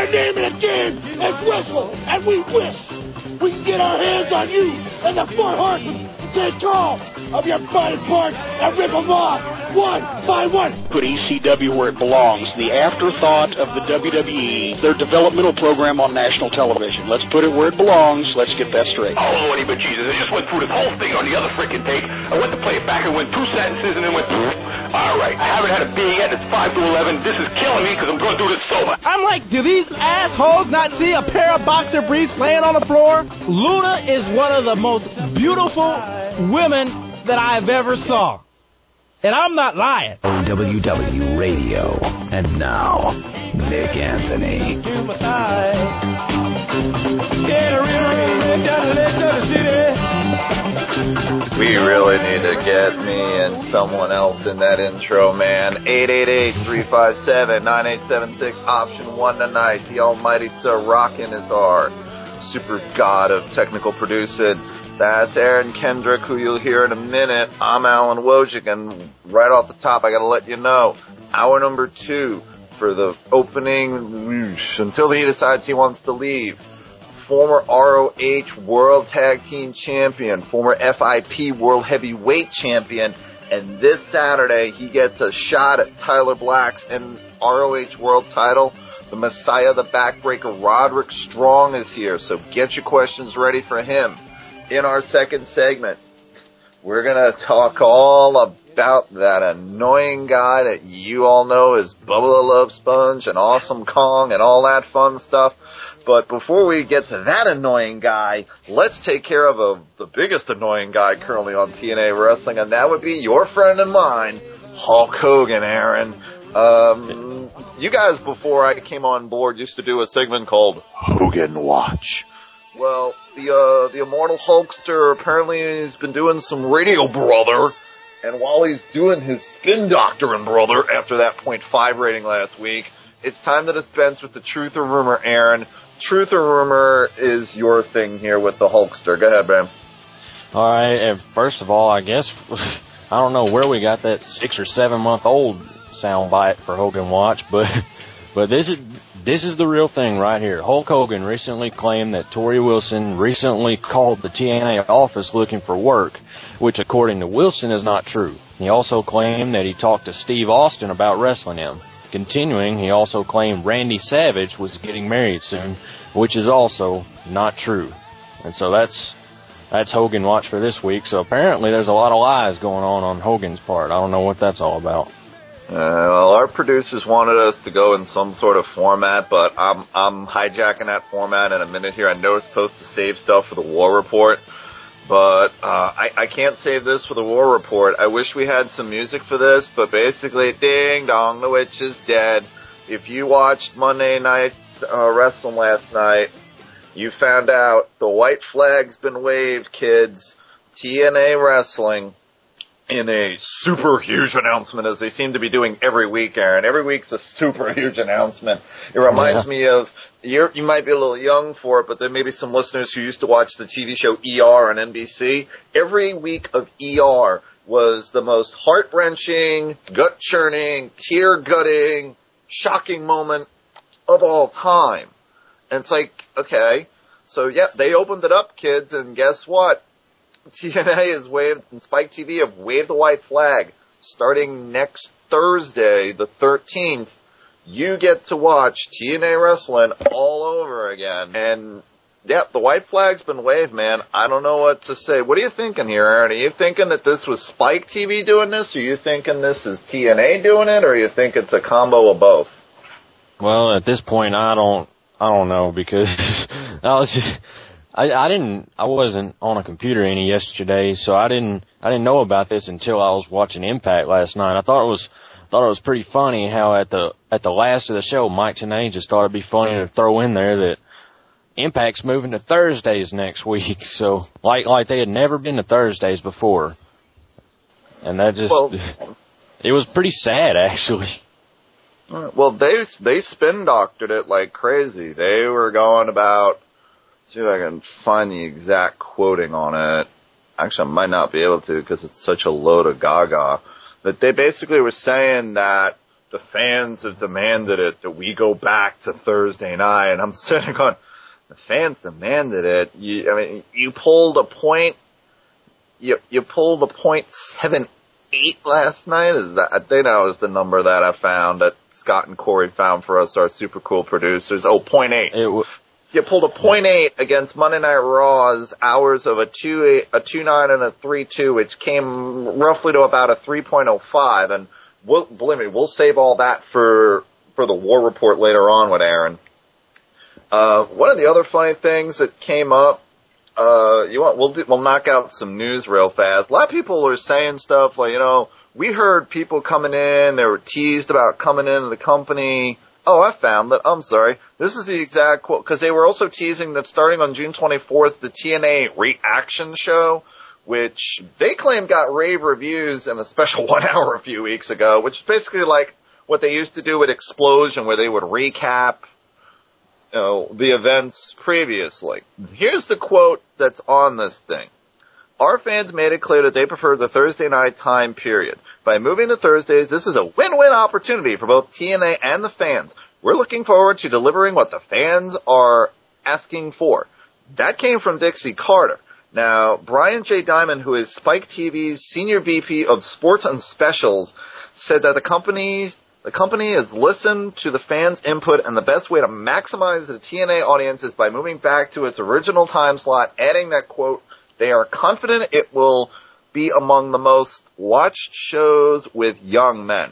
Our name in the game is wrestling, and we wish we can get our hands on you and the Four Horsemen to take call of your body parts and rip them off one by one. Put ECW where it belongs, the afterthought of the WWE, their developmental program on national television. Let's put it where it belongs. Let's get that straight. Oh, Lordy, but Jesus, I just went through this whole thing on the other freaking tape. I went to play it back and went 2 sentences and then went, all right, I haven't had a beer yet. It's 5 to 11. This is killing me because I'm going to do this sober. I'm like, do these assholes not see a pair of boxer briefs laying on the floor? Luna is one of the most beautiful women that I've ever saw. And I'm not lying. OWW Radio. And now, Nick Anthony. We really need to get me and someone else in that intro, man. 888-357-9876, option 1 tonight. The almighty Sir Rockin' is our super god of technical producing. That's Aaron Kendrick, who you'll hear in a minute. I'm Alan Wojcik, and right off the top, I gotta let you know, hour number 2 for the opening, until he decides he wants to leave. Former ROH World Tag Team Champion, former FIP World Heavyweight Champion, and this Saturday, he gets a shot at Tyler Black's ROH World title. The Messiah, the Backbreaker, Roderick Strong is here, so get your questions ready for him. In our second segment, we're going to talk all about that annoying guy that you all know is Bubba the Love Sponge and Awesome Kong and all that fun stuff. But before we get to that annoying guy, let's take care of the biggest annoying guy currently on TNA Wrestling, and that would be your friend and mine, Hulk Hogan, Aaron. You guys, before I came on board, used to do a segment called Hogan Watch. Well, the immortal Hulkster apparently has been doing some Radio Brother, and while he's doing his Spin Doctoring Brother after that .5 rating last week, it's time to dispense with the Truth or Rumor, Aaron. Truth or Rumor is your thing here with the Hulkster. Go ahead, man. All right, and first of all, I guess, I don't know where we got that 6 or 7 month old soundbite for Hogan Watch, but this is the real thing right here. Hulk Hogan recently claimed that Torrie Wilson recently called the TNA office looking for work, which according to Wilson is not true. He also claimed that he talked to Steve Austin about wrestling him. Continuing, he also claimed Randy Savage was getting married soon, which is also not true. And so that's Hogan Watch for this week. So apparently there's a lot of lies going on Hogan's part. I don't know what that's all about. Well, our producers wanted us to go in some sort of format, but I'm hijacking that format in a minute here. I know we're supposed to save stuff for the War Report, but I can't save this for the War Report. I wish we had some music for this, but basically, ding dong, the witch is dead. If you watched Monday Night Wrestling last night, you found out the white flag's been waved, kids. TNA Wrestling, in a super huge announcement, as they seem to be doing every week, Aaron. Every week's a super huge announcement. It reminds me of, you might be a little young for it, but there may be some listeners who used to watch the TV show ER on NBC. Every week of ER was the most heart-wrenching, gut-churning, tear-gutting, shocking moment of all time. And it's like, okay, so yeah, they opened it up, kids, and guess what? TNA has waved, and Spike TV have waved the white flag. Starting next Thursday, the 13th, you get to watch TNA Wrestling all over again. And, yeah, the white flag's been waved, man. I don't know what to say. What are you thinking here, Aaron? Are you thinking that this was Spike TV doing this? Or are you thinking this is TNA doing it? Or you think it's a combo of both? Well, at this point, I don't know, because I wasn't on a computer any yesterday, so I didn't know about this until I was watching Impact last night. I thought it was pretty funny how at the last of the show, Mike Tenay just thought it'd be funny to throw in there that Impact's moving to Thursdays next week. So like they had never been to Thursdays before, and that just it was pretty sad, actually. Well, they spin doctored it like crazy. They were going about. See if I can find the exact quoting on it. Actually, I might not be able to because it's such a load of gaga. But they basically were saying that the fans have demanded it, that we go back to Thursday night. And I'm sitting going, the fans demanded it. You pulled a point. You pulled a .78 last night. I think that was the number that I found, that Scott and Corey found for us, our super cool producers. 0.8. You pulled a .8 against Monday Night Raw's hours of a 2.9 and a 3.2, which came roughly to about a 3.05. And believe me, we'll save all that for the War Report later on with Aaron. One of the other funny things that came up, we'll knock out some news real fast. A lot of people are saying stuff like, we heard people coming in, they were teased about coming into the company. Oh, I found that. I'm sorry. This is the exact quote, because they were also teasing that starting on June 24th, the TNA Reaction Show, which they claim got rave reviews in a special 1 hour a few weeks ago, which is basically like what they used to do with Explosion, where they would recap the events previously. Here's the quote that's on this thing. Our fans made it clear that they prefer the Thursday night time period. By moving to Thursdays, this is a win-win opportunity for both TNA and the fans. We're looking forward to delivering what the fans are asking for. That came from Dixie Carter. Now, Brian J. Diamond, who is Spike TV's Senior VP of Sports and Specials, said that the company has listened to the fans' input, and the best way to maximize the TNA audience is by moving back to its original time slot, adding that, quote, they are confident it will be among the most watched shows with young men.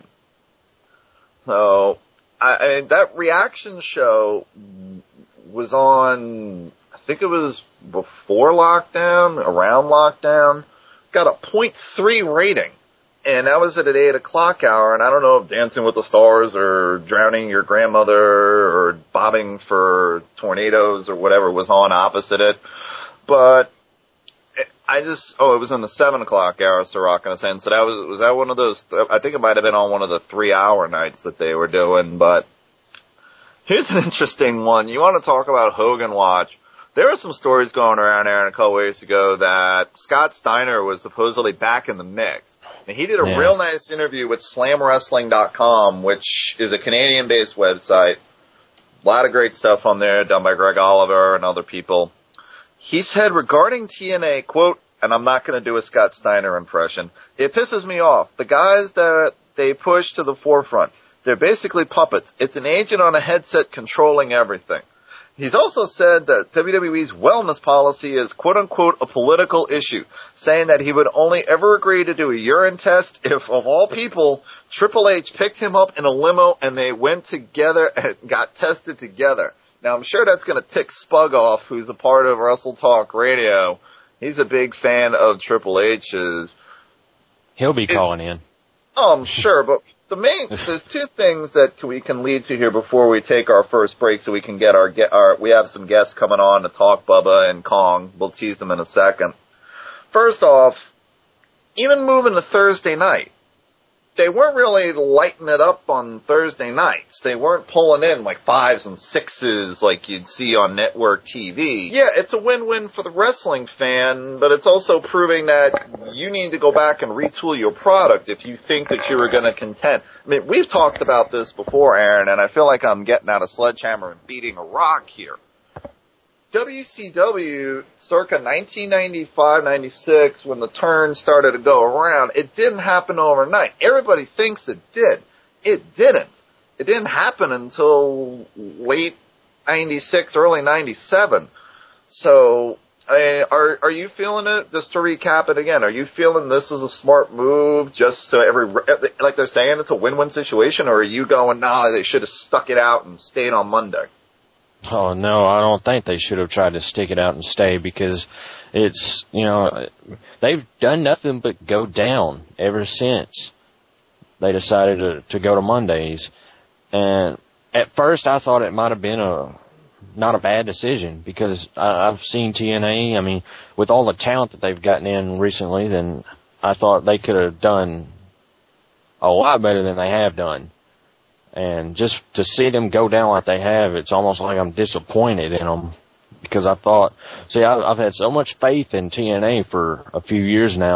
So, that Reaction Show was on, I think it was before lockdown, around lockdown, got a .3 rating. And that was at an 8 o'clock hour, and I don't know if Dancing with the Stars or Drowning Your Grandmother or Bobbing for Tornadoes or whatever was on opposite it. But it was on the 7 o'clock hour, so Rock and Ascend. So was that one of those, I think it might have been on one of the 3-hour nights that they were doing. But here's an interesting one. You want to talk about Hogan Watch. There were some stories going around there a couple weeks ago that Scott Steiner was supposedly back in the mix. And he did a real nice interview with SlamWrestling.com, which is a Canadian-based website. A lot of great stuff on there done by Greg Oliver and other people. He said regarding TNA, quote, and I'm not going to do a Scott Steiner impression, it pisses me off. The guys that they push to the forefront, they're basically puppets. It's an agent on a headset controlling everything. He's also said that WWE's wellness policy is, quote-unquote, a political issue, saying that he would only ever agree to do a urine test if, of all people, Triple H picked him up in a limo and they went together and got tested together. Now, I'm sure that's going to tick Spug off, who's a part of Wrestle Talk Radio. He's a big fan of Triple H's. He'll be calling in. Oh, I'm sure, but there's two things that we can lead to here before we take our first break, so we can get we have some guests coming on to talk, Bubba and Kong. We'll tease them in a second. First off, even moving to Thursday night, they weren't really lighting it up on Thursday nights. They weren't pulling in like 5s and 6s like you'd see on network TV. Yeah, it's a win-win for the wrestling fan, but it's also proving that you need to go back and retool your product if you think that you were going to contend. I mean, we've talked about this before, Aaron, and I feel like I'm getting out a sledgehammer and beating a rock here. WCW, circa 1995-96, when the turn started to go around, it didn't happen overnight. Everybody thinks it did. It didn't. It didn't happen until late 96, early 97. So, are you feeling it? Just to recap it again, are you feeling this is a smart move just so like they're saying it's a win-win situation, or are you going, nah, they should have stuck it out and stayed on Monday? Oh, no, I don't think they should have tried to stick it out and stay, because it's, they've done nothing but go down ever since they decided to go to Mondays. And at first I thought it might have been not a bad decision, because I've seen TNA, I mean, with all the talent that they've gotten in recently, then I thought they could have done a lot better than they have done. And just to see them go down like they have, it's almost like I'm disappointed in them, because I thought, I've had so much faith in TNA for a few years now,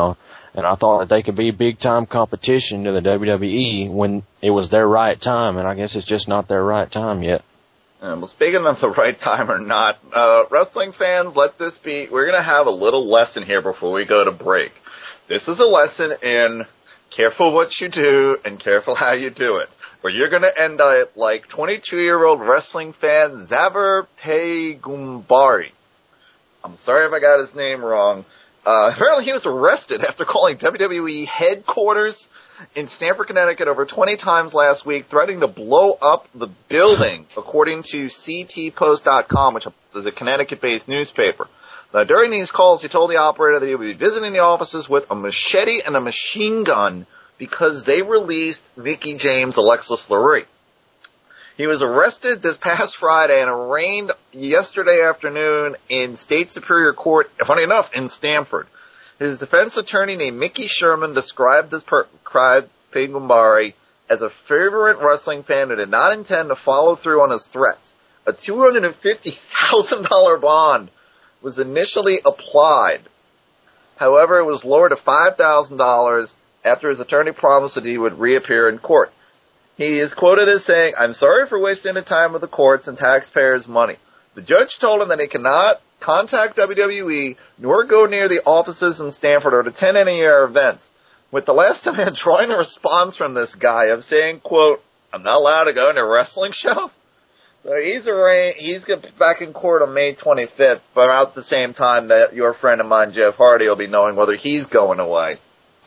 And I thought that they could be big-time competition to the WWE when it was their right time, and I guess it's just not their right time yet. Well, speaking of the right time or not, wrestling fans, let this be. We're going to have a little lesson here before we go to break. This is a lesson in careful what you do and careful how you do it. Or you're going to end up like 22-year-old wrestling fan Xavier Pegumbari. I'm sorry if I got his name wrong. Apparently he was arrested after calling WWE headquarters in Stamford, Connecticut over 20 times last week, threatening to blow up the building, according to CTPost.com, which is a Connecticut-based newspaper. Now, during these calls, he told the operator that he would be visiting the offices with a machete and a machine gun because they released Mickie James, Alexis Lurie. He was arrested this past Friday and arraigned yesterday afternoon in State Superior Court, funny enough, in Stamford. His defense attorney named Mickey Sherman described Pegumbari as a fervent wrestling fan who did not intend to follow through on his threats. A $250,000 bond was initially applied. However, it was lowered to $5,000 after his attorney promised that he would reappear in court. He is quoted as saying, "I'm sorry for wasting the time with the courts and taxpayers' money." The judge told him that he cannot contact WWE nor go near the offices in Stamford or attend any of their events. With the last demand drawing a response from this guy of saying, quote, "I'm not allowed to go into wrestling shows." So he's going to be back in court on May 25th, but about the same time that your friend of mine, Jeff Hardy, will be knowing whether he's going away.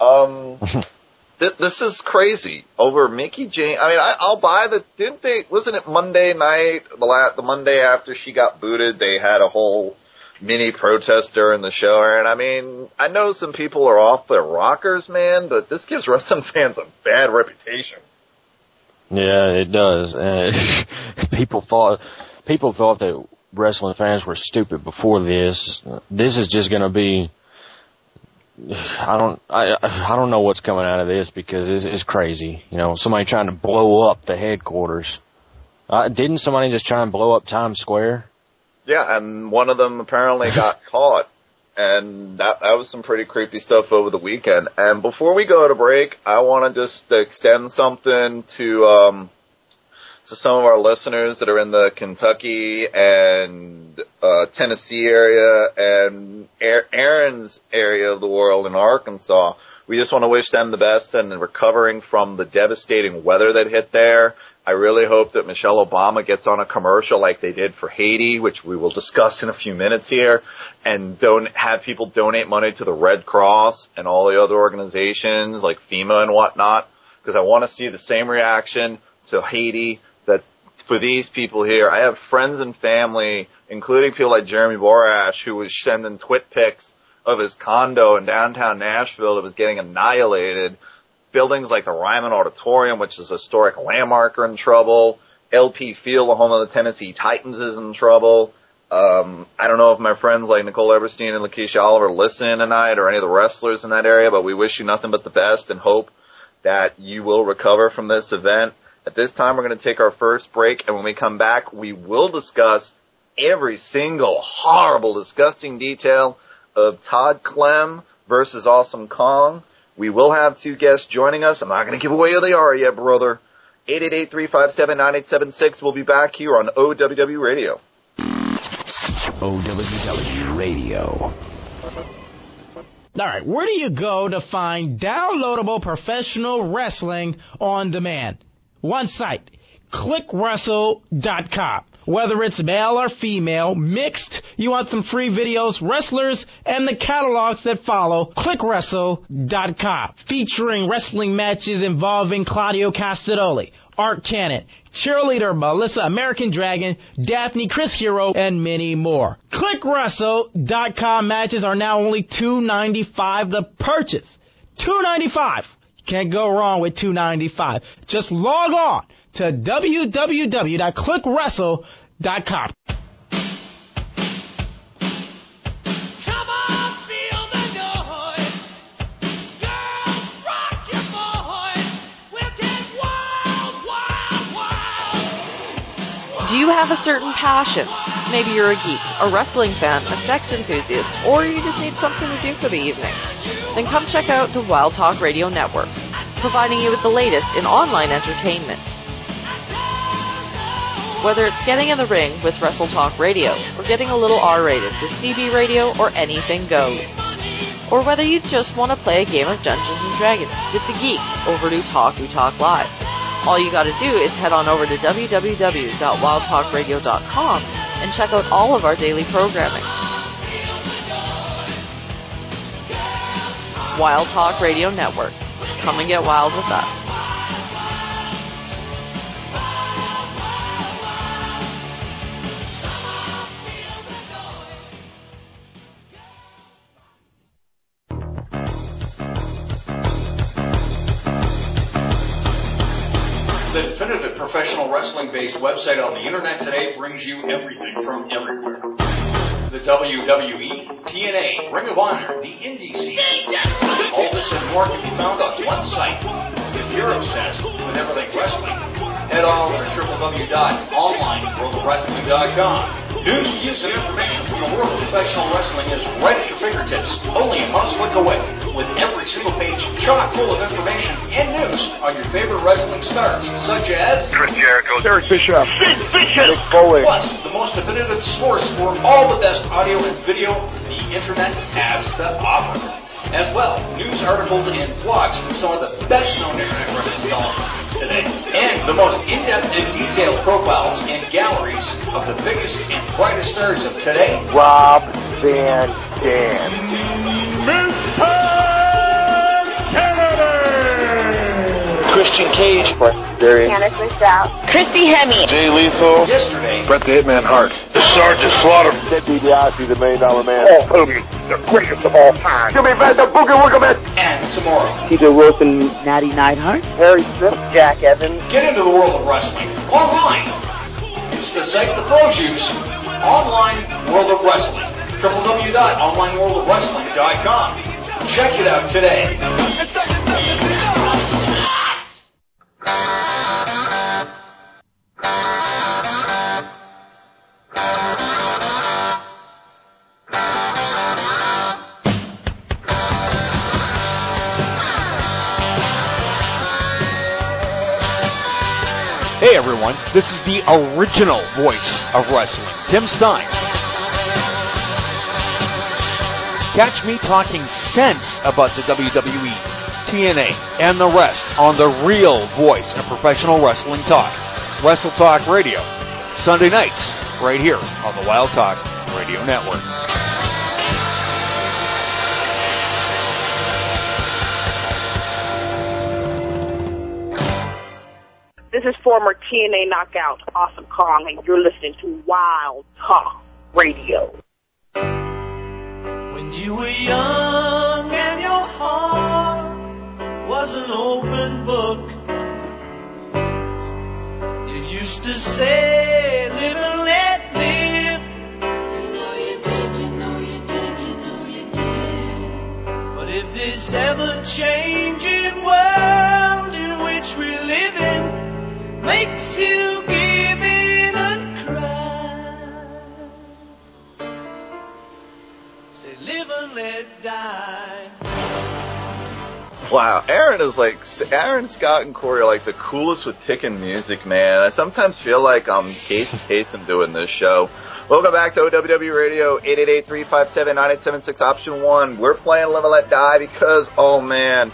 This is crazy over Mickie James. I mean, I'll buy wasn't it Monday night, the Monday after she got booted, they had a whole mini protest during the show. And I mean, I know some people are off their rockers, man, but this gives wrestling fans a bad reputation. Yeah, it does. People thought that wrestling fans were stupid before this. This is just going to be. I don't know what's coming out of this because it's crazy. You know, somebody trying to blow up the headquarters. Didn't somebody just try and blow up Times Square? Yeah, and one of them apparently got caught. And that was some pretty creepy stuff over the weekend. And before we go to break, I want to just extend something to some of our listeners that are in the Kentucky and Tennessee area and Aaron's area of the world in Arkansas. We just want to wish them the best and recovering from the devastating weather that hit there. I really hope that Michelle Obama gets on a commercial like they did for Haiti, which we will discuss in a few minutes here, and have people donate money to the Red Cross and all the other organizations like FEMA and whatnot, because I want to see the same reaction to Haiti that for these people here. I have friends and family, including people like Jeremy Borash, who was sending twit pics of his condo in downtown Nashville that was getting annihilated. Buildings like the Ryman Auditorium, which is a historic landmark, are in trouble. LP Field, the home of the Tennessee Titans, is in trouble. I don't know if my friends like Nicole Eberstein and Lakeisha Oliver listen tonight or any of the wrestlers in that area, but we wish you nothing but the best and hope that you will recover from this event. At this time, we're going to take our first break, and when we come back, we will discuss every single horrible, disgusting detail of Todd Clem versus Awesome Kong. We will have two guests joining us. I'm not going to give away who they are yet, brother. 888-357-9876. We'll be back here on OWW Radio. OWW Radio. All right, where do you go to find downloadable professional wrestling on demand? One site, ClickWrestle.com. Whether it's male or female, mixed, you want some free videos, wrestlers, and the catalogs that follow, ClickWrestle.com. Featuring wrestling matches involving Claudio Castagnoli, Art Cannon, Cheerleader Melissa, American Dragon, Daphne, Chris Hero, and many more. ClickWrestle.com matches are now only $2.95 to purchase. $2.95. Can't go wrong with $2.95. Just log on to www.clickwrestle.com. Come on, feel the noise. Girls, rock your boys. We'll get wild, wild, wild. Do you have a certain passion? Maybe you're a geek, a wrestling fan, a sex enthusiast, or you just need something to do for the evening. Then come check out the Wild Talk Radio Network, providing you with the latest in online entertainment. Whether it's getting in the ring with Wrestle Talk Radio, or getting a little R-rated with CB Radio, or anything goes. Or whether you just want to play a game of Dungeons & Dragons with the geeks over to Talk We Talk Live. All you gotta do is head on over to www.wildtalkradio.com and check out all of our daily programming. Wild Talk Radio Network. Come and get wild with us. The definitive professional wrestling-based website on the internet today brings you everything from everywhere. The WWE, TNA, Ring of Honor, the Indie scene. All this and more can be found on one site. If you're obsessed with everything wrestling, head on over to www.onlineworldofwrestling.com. News, views, and information from the world of professional wrestling is right at your fingertips, only a mouse click away, with every single page chock full of information and news on your favorite wrestling stars, such as Chris Jericho, Eric Bischoff, Sid Vicious, Nick Foley. Plus the most definitive source for all the best audio and video the internet has to offer. As well, news articles and blogs from some of the best-known internet wrestling developments today. And the most in-depth and detailed profiles and galleries of the biggest and brightest stars of today. Rob Van Dam. Mr. Kennedy! Christian Cage. Darian. Candice LaSalle. Christy Hemme. Jay Lethal. Yesterday, Bret the Hitman Hart. the Sergeant Slaughter, Ted DiBiase, the $1 Million Man. Hulk Hogan, the greatest of all time. Give me back the Boogie Woogie and tomorrow. Peter Wilson, Natty Neidhart. Harry Smith. Jack Evans. Get into the world of wrestling online. It's the site the pros use. Online World of Wrestling. www.onlineworldofwrestling.com. Check it out today. Hey everyone, this is the original voice of wrestling, Tim Stein. Catch me talking sense about the WWE, TNA, and the rest on the real voice of professional wrestling talk, Wrestle Talk Radio, Sunday nights, right here on the Wild Talk Radio Network. This is former TNA knockout Awesome Kong, and you're listening to Wild Talk Radio. When you were young and your heart was an open book, you used to say, live and let live. You know you did, you know you did, you know you did. But if this ever-changing world in which we live in makes you give in and cry, say live and let die. Wow, Aaron Scott and Corey are like the coolest with picking music, man. I sometimes feel like I'm Casey Kasem doing this show. Welcome back to OWW Radio, 888-357-9876, option 1. We're playing Live and Let Die because, oh man,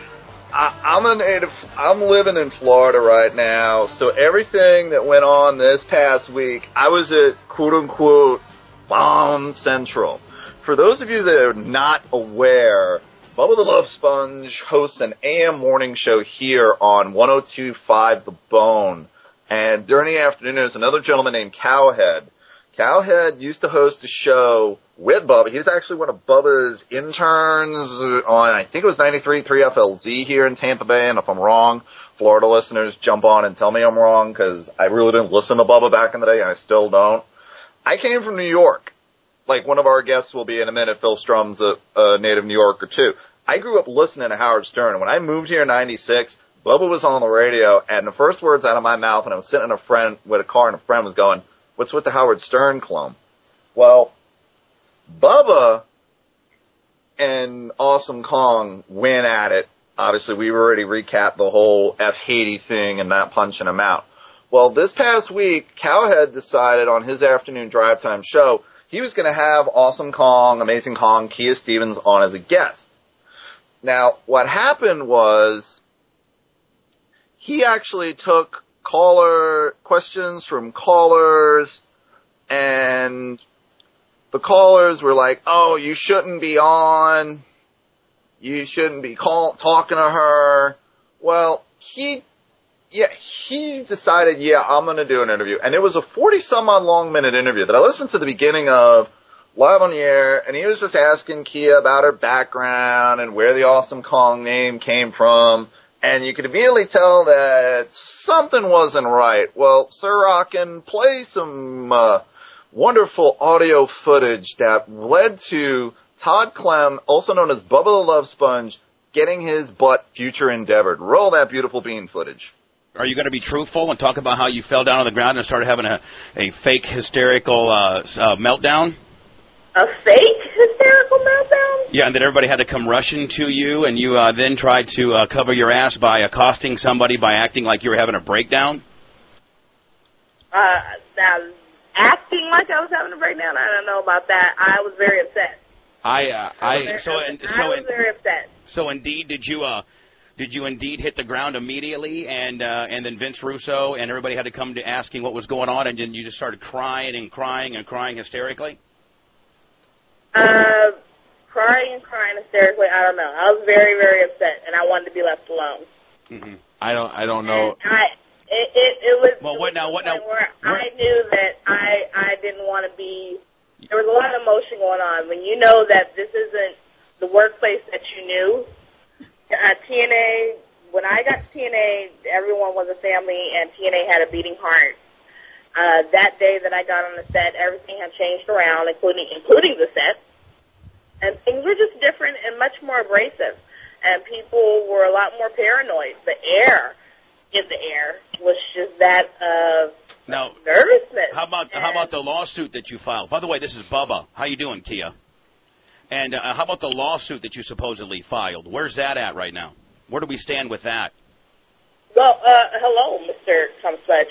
I'm living in Florida right now, so everything that went on this past week, I was at quote-unquote Bomb Central. For those of you that are not aware, Bubba the Love Sponge hosts an AM morning show here on 102.5 The Bone, and during the afternoon there's another gentleman named Cowhead. Cowhead used to host a show with Bubba. He was actually one of Bubba's interns on, I think it was 93.3 FLZ here in Tampa Bay, and if I'm wrong, Florida listeners jump on and tell me I'm wrong, because I really didn't listen to Bubba back in the day, and I still don't. I came from New York. Like one of our guests will be in a minute, Phil Strum's a native New Yorker too. I grew up listening to Howard Stern. When I moved here in 96, Bubba was on the radio, and the first words out of my mouth when I was sitting in a car and a friend was going, "What's with the Howard Stern clone?" Well, Bubba and Awesome Kong went at it. Obviously, we already recapped the whole F. Haiti thing and not punching him out. Well, this past week, Cowhead decided on his afternoon drive time show he was going to have Awesome Kong, Amazing Kong, Kia Stevens on as a guest. Now, what happened was he actually took caller questions from callers, and the callers were like, oh, you shouldn't be on. You shouldn't be talking to her. Well, he decided, I'm going to do an interview. And it was a 40-some-odd long-minute interview that I listened to the beginning of live on the air, and he was just asking Kia about her background and where the Awesome Kong name came from. And you could immediately tell that something wasn't right. Well, Sir Rockin', play some wonderful audio footage that led to Todd Clem, also known as Bubba the Love Sponge, getting his butt future endeavored. Roll that beautiful bean footage. Are you going to be truthful and talk about how you fell down on the ground and started having a fake hysterical meltdown? A fake hysterical meltdown? Yeah, and then everybody had to come rushing to you, and you then tried to cover your ass by accosting somebody by acting like you were having a breakdown? Acting like I was having a breakdown? I don't know about that. I was very upset. I was very upset. So indeed, did you indeed hit the ground immediately, and then Vince Russo and everybody had to come to asking what was going on, and then you just started crying and crying and crying hysterically? Crying hysterically, I don't know. I was very, very upset, and I wanted to be left alone. Mm-hmm. I don't know. It was. Well, what now? Where I knew that I didn't want to be. There was a lot of emotion going on when you know that this isn't the workplace that you knew. TNA. When I got to TNA, everyone was a family, and TNA had a beating heart. That day that I got on the set, everything had changed around, including the set. And things were just different and much more abrasive. And people were a lot more paranoid. The air in the air was just that of nervousness. How about the lawsuit that you filed? By the way, this is Bubba. How you doing, Kia? And how about the lawsuit that you supposedly filed? Where's that at right now? Where do we stand with that? Well, hello, Mr. Tom Sledge.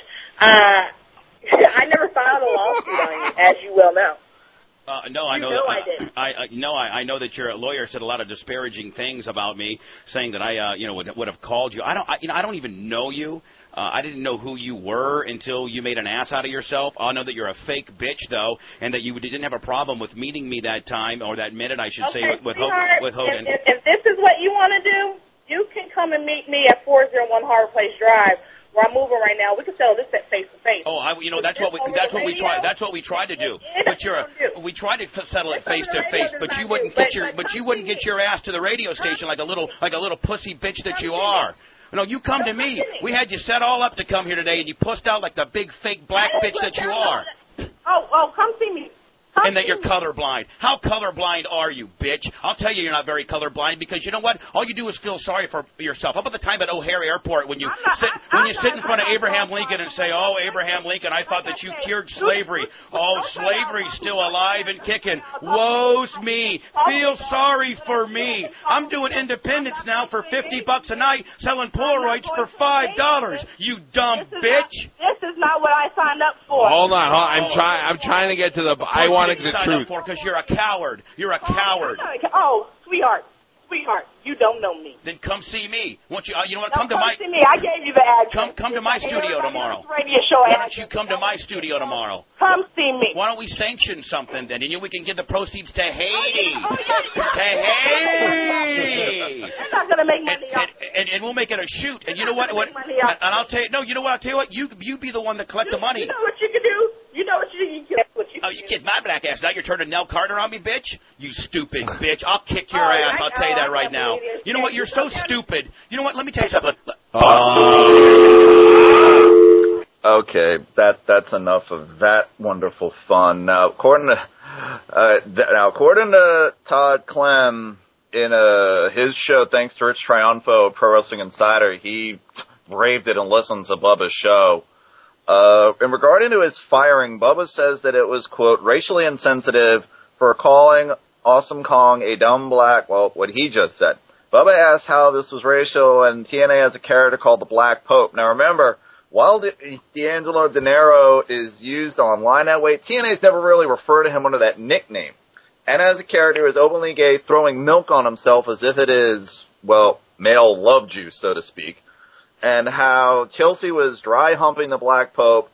I never filed a lawsuit on you, as you well know. No, I know. I did. I know that your lawyer said a lot of disparaging things about me, saying that I, would have called you. I don't even know you. I didn't know who you were until you made an ass out of yourself. I know that you're a fake bitch, though, and that you didn't have a problem with meeting me that time, or that minute, I should say, with Hogan. If this is what you want to do, you can come and meet me at 401 Harbor Place Drive, where I'm moving right now. We can settle this at face to face. Oh, that's what we tried. That's what we tried to do. We tried to settle it face to face, but you wouldn't get your ass to the radio station like a little pussy bitch that you are. No, you come to me. We had you set all up to come here today, and you pussed out like the big fake black bitch that you are. Oh, come see me. And that you're colorblind. How colorblind are you, bitch? I'll tell you you're not very colorblind, because you know what? All you do is feel sorry for yourself. How about the time at O'Hare Airport when you sit in front of Abraham Lincoln and say, "Oh, Abraham Lincoln, I thought that you cured slavery. Oh, slavery's still alive and kicking. Woe's me. Feel sorry for me. I'm doing independence now for $50 a night, selling Polaroids for $5. You dumb bitch." This is not what I signed up for. Hold on. I'm trying to get to the. I want the truth. Because you're a coward. You're a coward. Oh, sweetheart, you don't know me. Then come see me. You know what? Come see me. I gave you the address. Come to my studio tomorrow. Radio show. Why don't you come to my studio tomorrow? Come see me. Why don't we sanction something then? And we can give the proceeds to Haiti. To Haiti. You're not gonna make money off. And we'll make it a shoot. And you know what? And I'll tell you. No, you know what? I'll tell you what. You be the one that collect the money. You know what you can do. You know what you can do. Oh, you kiss my black ass. Now you're turning Nell Carter on me, bitch? You stupid bitch. I'll kick your ass. I'll tell you that right now. You know what? You're so stupid. You know what? Let me tell you something. Okay, that's enough of that wonderful fun. Now, according to Todd Clem, in his show, thanks to Rich Triunfo, Pro Wrestling Insider, he braved it and listened to Bubba's show. In regarding to his firing, Bubba says that it was, quote, racially insensitive for calling Awesome Kong a dumb black, well, what he just said. Bubba asked how this was racial, and TNA has a character called the Black Pope. Now remember, while D'Angelo Dinero is used online that way, TNA's never really referred to him under that nickname. And as a character who is openly gay, throwing milk on himself as if it is, well, male love juice, so to speak. And how Chelsea was dry humping the Black Pope,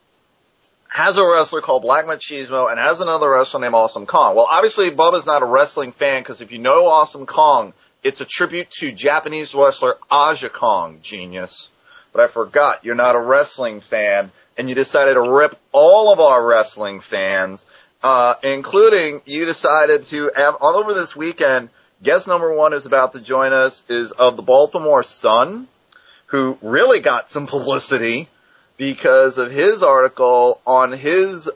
has a wrestler called Black Machismo, and has another wrestler named Awesome Kong. Well, obviously, Bubba's not a wrestling fan, because if you know Awesome Kong, it's a tribute to Japanese wrestler Aja Kong, genius. But I forgot, you're not a wrestling fan, and you decided to rip all of our wrestling fans, including you decided to have, all over this weekend, guest number 1 is about to join us, is of the Baltimore Sun, who really got some publicity because of his article on his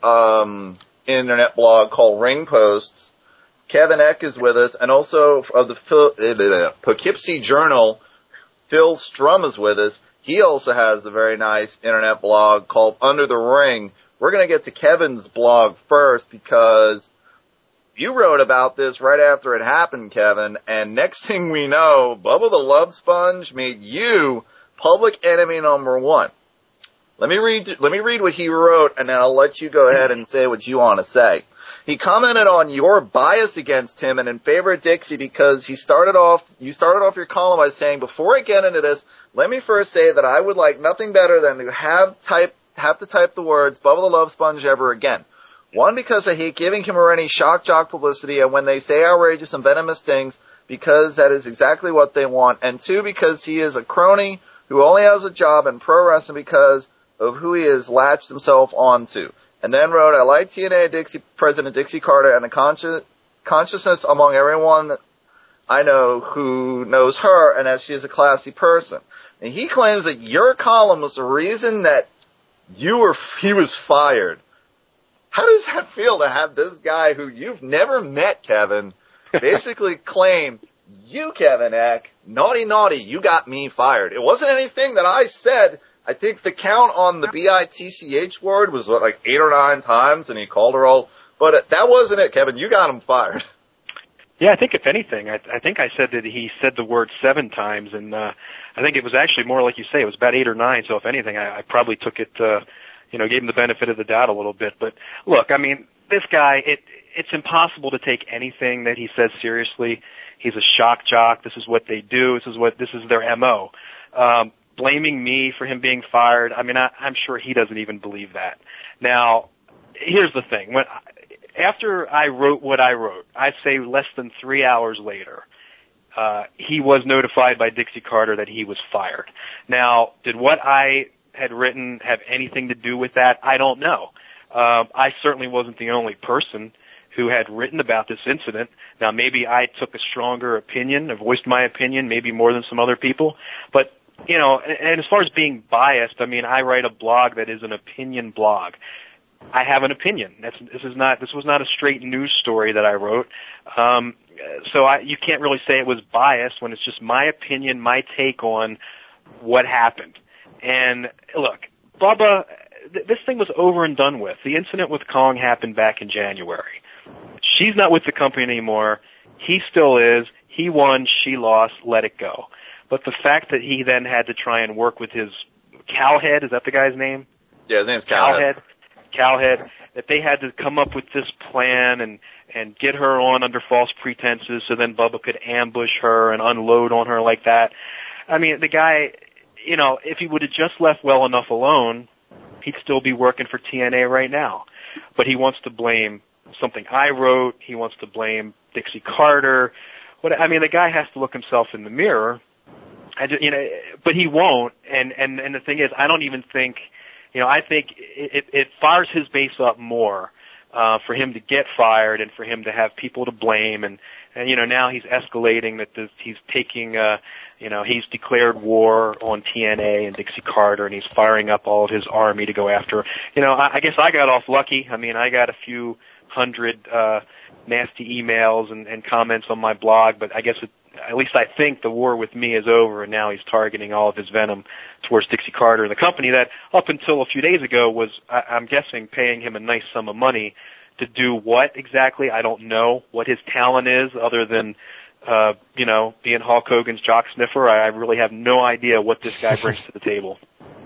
internet blog called Ring Posts. Kevin Eck is with us, and also of the Poughkeepsie Journal, Phil Strum is with us. He also has a very nice internet blog called Under the Ring. We're going to get to Kevin's blog first because you wrote about this right after it happened, Kevin, and next thing we know, Bubba the Love Sponge made you public enemy number 1. Let me read what he wrote, and then I'll let you go ahead and say what you want to say. He commented on your bias against him and in favor of Dixie because you started off your column by saying, before I get into this, let me first say that I would like nothing better than to have to type the words Bubba the Love Sponge ever again. 1, because I hate giving him or any shock jock publicity, and when they say outrageous and venomous things, because that is exactly what they want. And 2, because he is a crony who only has a job in pro wrestling because of who he has latched himself onto. And then wrote, I like TNA President Dixie Carter and the consciousness among everyone I know who knows her and that she is a classy person. And he claims that your column was the reason that he was fired. How does that feel to have this guy who you've never met, Kevin, basically claim, you, Kevin Eck, naughty, you got me fired? It wasn't anything that I said. I think the count on the bitch word was, like 8 or 9 times, and he called her all. But that wasn't it, Kevin. You got him fired. Yeah, I think if anything, I think I said that he said the word 7 times, and I think it was actually more like you say, it was about 8 or 9. So if anything, I probably took it, gave him the benefit of the doubt a little bit. But look, I mean, this guy, it's impossible to take anything that he says seriously. He's a shock jock. This is what they do. This is their MO. Blaming me for him being fired, I mean, I'm sure he doesn't even believe that. Now, here's the thing. After I wrote what I wrote, I'd say less than 3 hours later, he was notified by Dixie Carter that he was fired. Now, did what I had written have anything to do with that? I don't know. I certainly wasn't the only person who had written about this incident. Now, maybe I took a stronger opinion, or voiced my opinion, maybe more than some other people, but and as far as being biased, I mean, I write a blog that is an opinion blog. I have an opinion. This was not a straight news story that I wrote. So you can't really say it was biased when it's just my opinion, my take on what happened. And look, Bubba, this thing was over and done with. The incident with Kong happened back in January. She's not with the company anymore. He still is. He won. She lost. Let it go. But the fact that he then had to try and work with his Cowhead, is that the guy's name? Yeah, his name's Cowhead. Cowhead, that they had to come up with this plan and get her on under false pretenses so then Bubba could ambush her and unload on her like that. I mean, the guy, if he would have just left well enough alone, he'd still be working for TNA right now. But he wants to blame something I wrote. He wants to blame Dixie Carter. The guy has to look himself in the mirror. But he won't. And the thing is, I don't even think, I think it fires his base up more for him to get fired and for him to have people to blame. And now he's escalating that he's taking, he's declared war on TNA and Dixie Carter, and he's firing up all of his army to go after her. I guess I got off lucky. I mean, I got a few hundred nasty emails and comments on my blog, but I guess at least I think the war with me is over, and now he's targeting all of his venom towards Dixie Carter and the company that up until a few days ago was, I'm guessing, paying him a nice sum of money To do what exactly, I don't know what his talent is other than, being Hulk Hogan's jock sniffer. I really have no idea what this guy brings to the table.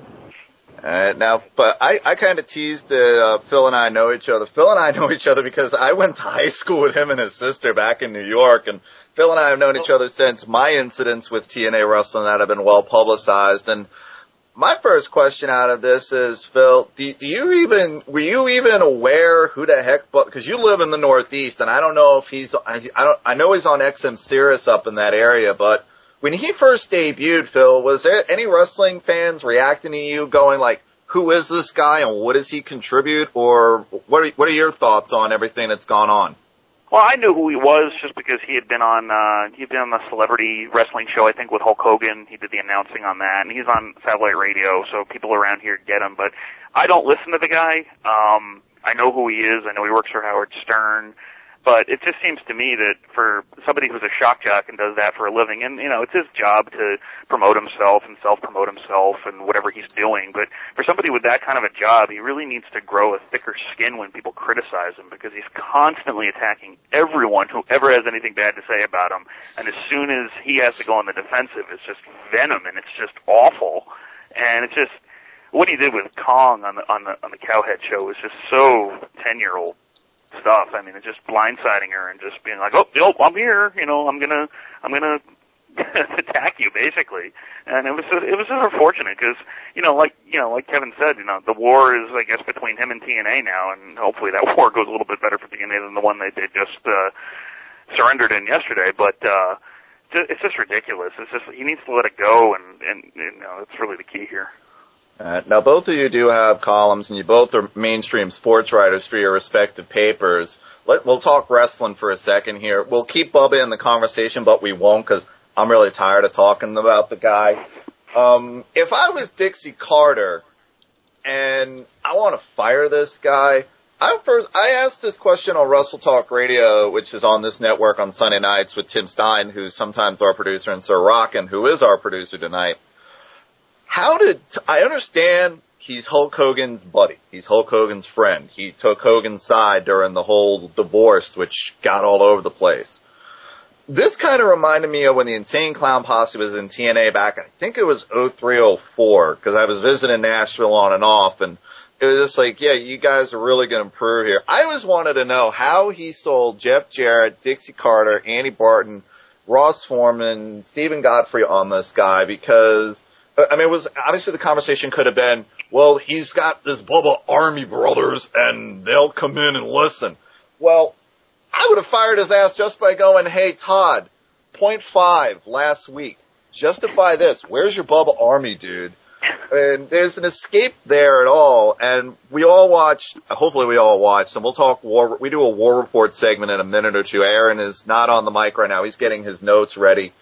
Now, but I kind of teased that Phil and I know each other. Phil and I know each other because I went to high school with him and his sister back in New York, and Phil and I have known each other since my incidents with TNA Wrestling that have been well publicized. And my first question out of this is, Phil, were you even aware who the heck, because you live in the Northeast, and I don't know if I know he's on XM Sirius up in that area, but when he first debuted, Phil, was there any wrestling fans reacting to you going like, who is this guy and what does he contribute, or what are your thoughts on everything that's gone on? Well, I knew who he was just because he had been on the celebrity wrestling show, I think, with Hulk Hogan. He did the announcing on that, and he's on satellite radio, so people around here get him. But I don't listen to the guy. I know who he is. I know he works for Howard Stern. But it just seems to me that for somebody who's a shock jock and does that for a living, and, it's his job to promote himself and self-promote himself and whatever he's doing, but for somebody with that kind of a job, he really needs to grow a thicker skin when people criticize him, because he's constantly attacking everyone who ever has anything bad to say about him, and as soon as he has to go on the defensive, it's just venom, and it's just awful, and it's just, what he did with Kong on the Cowhead show was just so 10-year-old stuff. I mean, it's just blindsiding her and just being like, "Oh, I'm here. I'm gonna attack you," basically. And it was just unfortunate because like Kevin said, the war is, I guess, between him and TNA now, and hopefully that war goes a little bit better for TNA than the one they just surrendered in yesterday. But it's just ridiculous. It's just he needs to let it go, and that's really the key here. Now, both of you do have columns, and you both are mainstream sports writers for your respective papers. We'll talk wrestling for a second here. We'll keep Bubba in the conversation, but we won't because I'm really tired of talking about the guy. If I was Dixie Carter and I want to fire this guy, I asked this question on Wrestle Talk Radio, which is on this network on Sunday nights with Tim Stein, who's sometimes our producer, and Sir Rockin', who is our producer tonight. I understand he's Hulk Hogan's buddy. He's Hulk Hogan's friend. He took Hogan's side during the whole divorce, which got all over the place. This kind of reminded me of when the Insane Clown Posse was in TNA back, I think it was 03-04, because I was visiting Nashville on and off, and it was just like, yeah, you guys are really going to improve here. I always wanted to know how he sold Jeff Jarrett, Dixie Carter, Andy Barton, Ross Foreman, Stephen Godfrey on this guy, because it was obviously the conversation could have been, well, he's got this Bubba Army Brothers, and they'll come in and listen. Well, I would have fired his ass just by going, hey, Todd, 0.5 last week. Justify this. Where's your Bubba Army, dude? And there's an escape there at all. And we all watched, hopefully we all watched, and we'll talk we do a War Report segment in a minute or two. Aaron is not on the mic right now. He's getting his notes ready.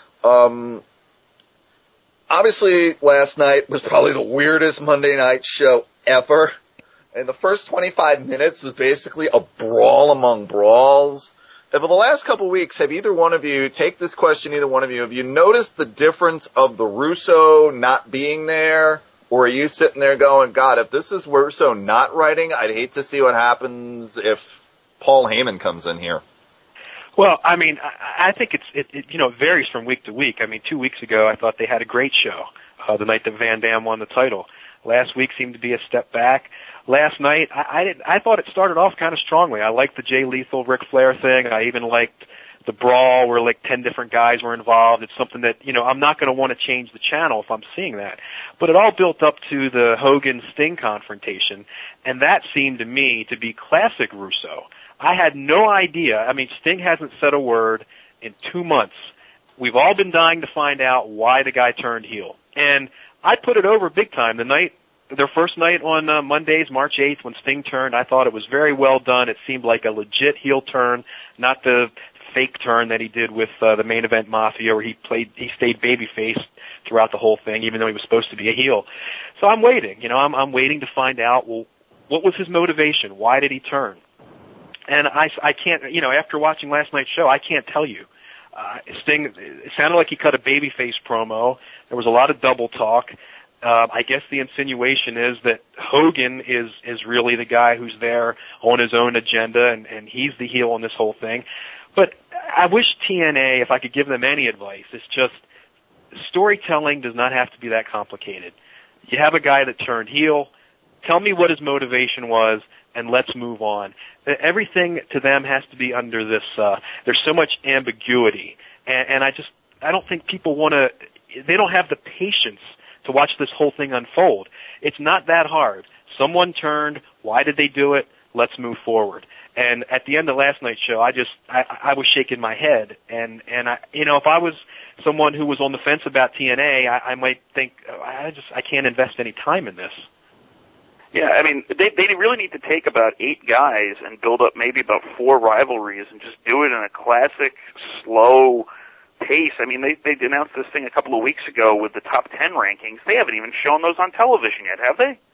Obviously, last night was probably the weirdest Monday night show ever. And the first 25 minutes was basically a brawl among brawls. And for the last couple of weeks, have either one of you, take this question, either one of you, have you noticed the difference of the Russo not being there? Or are you sitting there going, God, if this is Russo not writing, I'd hate to see what happens if Paul Heyman comes in here. Well, I mean, I think it varies from week to week. I mean, 2 weeks ago, I thought they had a great show, the night that Van Dam won the title. Last week seemed to be a step back. Last night, I thought it started off kind of strongly. I liked the Jay Lethal Ric Flair thing. I even liked the brawl where like 10 different guys were involved. It's something that, I'm not going to want to change the channel if I'm seeing that. But it all built up to the Hogan-Sting confrontation, and that seemed to me to be classic Russo. I had no idea. I mean, Sting hasn't said a word in 2 months. We've all been dying to find out why the guy turned heel. And I put it over big time. Their first night on Mondays, March 8th, when Sting turned, I thought it was very well done. It seemed like a legit heel turn, not the fake turn that he did with the Main Event Mafia, where he stayed babyface throughout the whole thing, even though he was supposed to be a heel. So I'm waiting. I'm waiting to find out, well, what was his motivation? Why did he turn? And I can't, after watching last night's show, I can't tell you. Sting, it sounded like he cut a babyface promo. There was a lot of double talk. I guess the insinuation is that Hogan is really the guy who's there on his own agenda, and he's the heel on this whole thing. But I wish TNA, if I could give them any advice, it's just storytelling does not have to be that complicated. You have a guy that turned heel, tell me what his motivation was, and let's move on. Everything to them has to be under this, there's so much ambiguity, and I don't think people they don't have the patience to watch this whole thing unfold. It's not that hard. Someone turned, why did they do it? Let's move forward. And at the end of last night's show, I was shaking my head, and I, if I was someone who was on the fence about TNA, I might think, I can't invest any time in this. Yeah, I mean, they really need to take about 8 guys and build up maybe about 4 rivalries and just do it in a classic, slow pace. I mean, they announced this thing a couple of weeks ago with the top 10 rankings. They haven't even shown those on television yet, have they?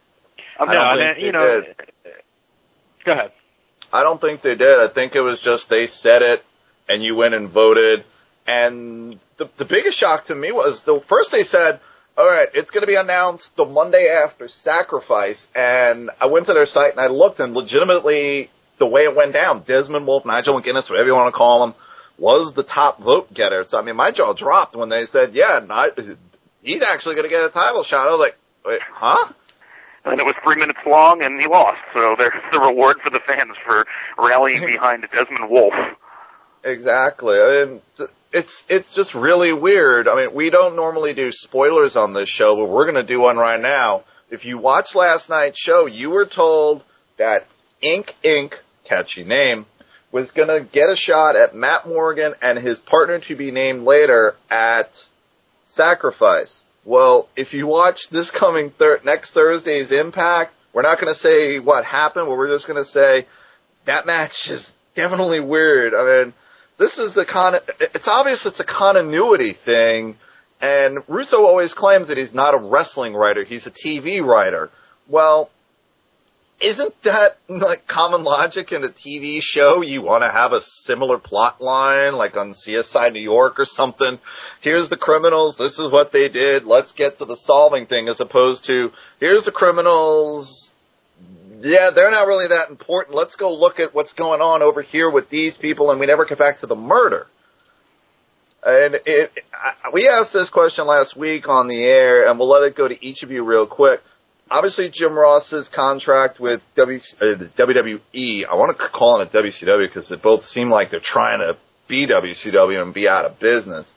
Go ahead. I don't think they did. I think it was just they said it, and you went and voted. And the biggest shock to me was first they said, all right, it's going to be announced the Monday after Sacrifice. And I went to their site and I looked, and legitimately the way it went down, Desmond Wolfe, Nigel McGuinness, whatever you want to call him, was the top vote getter. So, I mean, my jaw dropped when they said, he's actually going to get a title shot. I was like, wait, huh? And it was 3 minutes long, and he lost. So there's the reward for the fans for rallying behind Desmond Wolfe. Exactly. I mean, it's just really weird. I mean, we don't normally do spoilers on this show, but we're going to do one right now. If you watched last night's show, you were told that Inc., catchy name, was going to get a shot at Matt Morgan and his partner to be named later at Sacrifice. Well, if you watch this coming next Thursday's Impact, we're not going to say what happened, but we're just going to say that match is definitely weird. I mean, this is it's obvious it's a continuity thing, and Russo always claims that he's not a wrestling writer, he's a TV writer. Well, isn't that like common logic in a TV show? You want to have a similar plot line, like on CSI New York or something. Here's the criminals, this is what they did, let's get to the solving thing, as opposed to, here's the criminals, yeah, they're not really that important, let's go look at what's going on over here with these people, and we never get back to the murder. And we asked this question last week on the air, and we'll let it go to each of you real quick. Obviously, Jim Ross's contract with WWE, I want to call it WCW because they both seem like they're trying to be WCW and be out of business.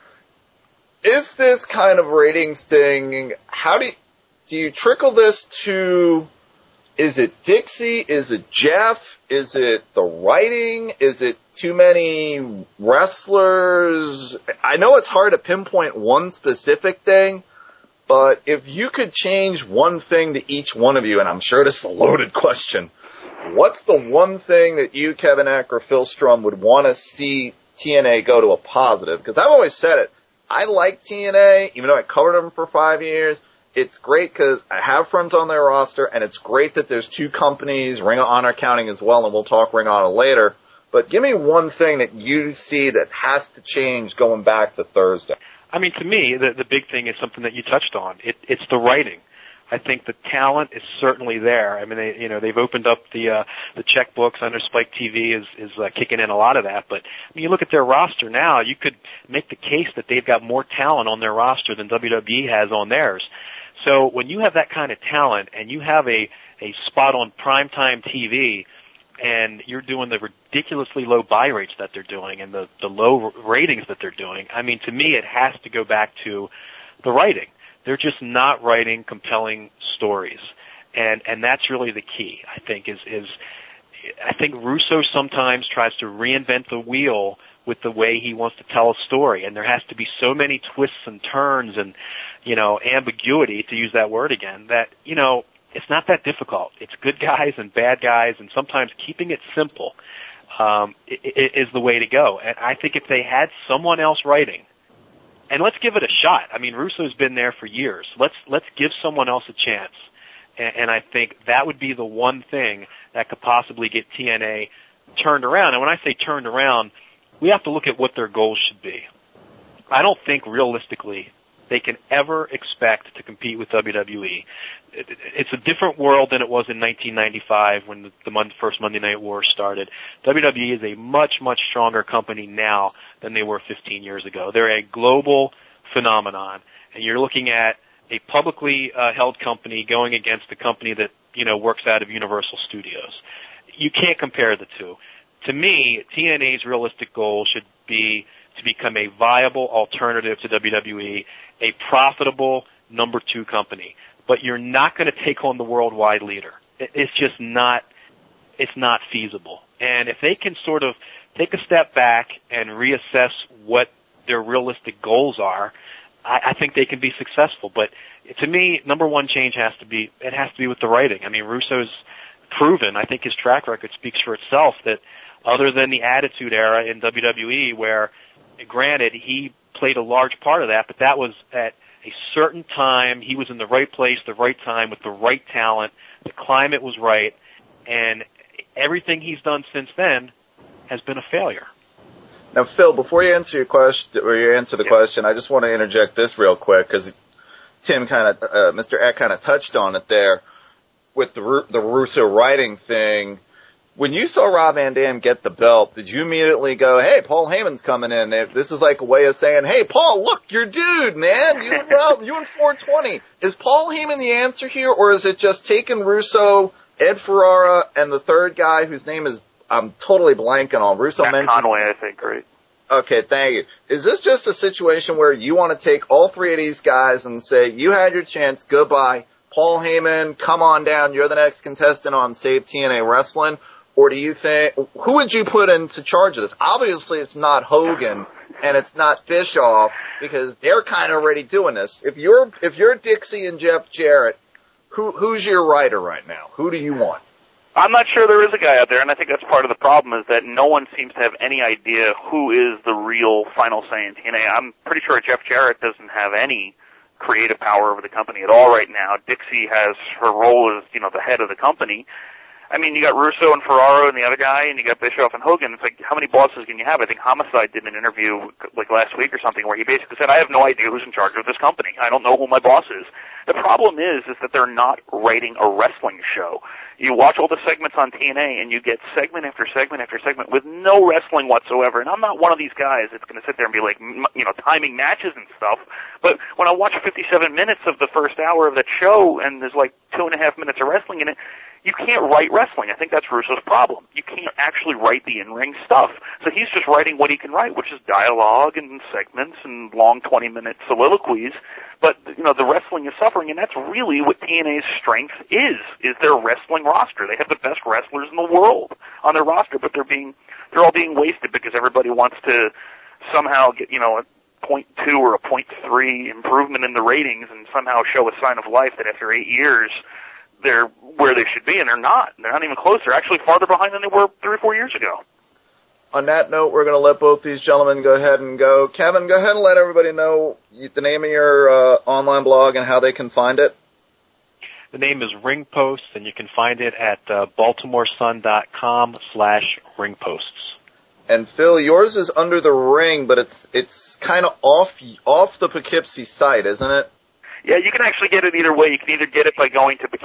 Is this kind of ratings thing, how do you trickle this to, is it Dixie, is it Jeff, is it the writing, is it too many wrestlers? I know it's hard to pinpoint one specific thing, but if you could change one thing to each one of you, and I'm sure this is a loaded question, what's the one thing that you, Kevin Eck, or Phil Strum would want to see TNA go to a positive? Because I've always said it. I like TNA, even though I covered them for 5 years. It's great because I have friends on their roster, and it's great that there's 2 companies, Ring of Honor counting as well, and we'll talk Ring of Honor later. But give me one thing that you see that has to change going back to Thursday. I mean, to me, the big thing is something that you touched on. It's the writing. I think the talent is certainly there. I mean, they've opened up the checkbooks. I know Spike TV is kicking in a lot of that. But when you look at their roster now, you could make the case that they've got more talent on their roster than WWE has on theirs. So when you have that kind of talent and you have a spot on primetime TV, and you're doing the ridiculously low buy rates that they're doing and the low ratings that they're doing, I mean, to me, it has to go back to the writing. They're just not writing compelling stories. And that's really the key, I think, is I think Russo sometimes tries to reinvent the wheel with the way he wants to tell a story. And there has to be so many twists and turns and, ambiguity, to use that word again, that, it's not that difficult. It's good guys and bad guys, and sometimes keeping it simple is the way to go. And I think if they had someone else writing, and let's give it a shot. I mean, Russo's been there for years. Let's give someone else a chance. And I think that would be the one thing that could possibly get TNA turned around. And when I say turned around, we have to look at what their goals should be. I don't think realistically they can ever expect to compete with WWE. It's a different world than it was in 1995 when the first Monday Night War started. WWE is a much, much stronger company now than they were 15 years ago. They're a global phenomenon, and you're looking at a publicly held company going against a company that, works out of Universal Studios. You can't compare the two. To me, TNA's realistic goal should be to become a viable alternative to WWE, a profitable number 2 company. But you're not going to take on the worldwide leader. It's just not, it's not feasible. And if they can sort of take a step back and reassess what their realistic goals are, I think they can be successful. But to me, number one change has to be with the writing. I mean, Russo's proven, I think his track record speaks for itself, that other than the Attitude Era in WWE, where, granted, he played a large part of that, but that was at a certain time. He was in the right place, the right time, with the right talent. The climate was right, and everything he's done since then has been a failure. Now, Phil, before you answer the question, I just want to interject this real quick, because Mr. Eck kind of touched on it there with the Russo writing thing. When you saw Rob Van Dam get the belt, did you immediately go, "Hey, Paul Heyman's coming in"? This is like a way of saying, "Hey, Paul, look, your dude, man. You and Rob, you and 420. Is Paul Heyman the answer here, or is it just taking Russo, Ed Ferrara, and the third guy whose name is I'm totally blanking on? Russo Matt mentioned Conway, I think, right? Okay, thank you. Is this just a situation where you want to take all three of these guys and say, "You had your chance, goodbye. Paul Heyman, come on down. You're the next contestant on Save TNA Wrestling"? Or do you think, who would you put into charge of this? Obviously, it's not Hogan and it's not Bischoff, because they're kind of already doing this. If you're Dixie and Jeff Jarrett, who's your writer right now? Who do you want? I'm not sure there is a guy out there, and I think that's part of the problem, is that no one seems to have any idea who is the real final say in TNA. I'm pretty sure Jeff Jarrett doesn't have any creative power over the company at all right now. Dixie has her role as, the head of the company. I mean, you got Russo and Ferraro and the other guy, and you got Bischoff and Hogan. It's like, how many bosses can you have? I think Homicide did an interview like last week or something where he basically said, "I have no idea who's in charge of this company. I don't know who my boss is." The problem is that they're not writing a wrestling show. You watch all the segments on TNA, and you get segment after segment after segment with no wrestling whatsoever. And I'm not one of these guys that's going to sit there and be like, timing matches and stuff. But when I watch 57 minutes of the first hour of that show, and there's like 2.5 minutes of wrestling in it, you can't write wrestling. I think that's Russo's problem. You can't actually write the in-ring stuff. So he's just writing what he can write, which is dialogue and segments and long 20-minute soliloquies. But, the wrestling is suffering, and that's really what TNA's strength is their wrestling roster. They have the best wrestlers in the world on their roster, but they're all being wasted because everybody wants to somehow get, a 0.2 or a 0.3 improvement in the ratings and somehow show a sign of life that after 8 years they're where they should be, and they're not. They're not even close. They're actually farther behind than they were 3 or 4 years ago. On that note, we're going to let both these gentlemen go ahead and go. Kevin, go ahead and let everybody know the name of your online blog and how they can find it. The name is Ring Posts, and you can find it at baltimoresun.com/ringposts. And Phil, yours is Under the Ring, but it's kind of off the Poughkeepsie site, isn't it? Yeah, you can actually get it either way. You can either get it by going to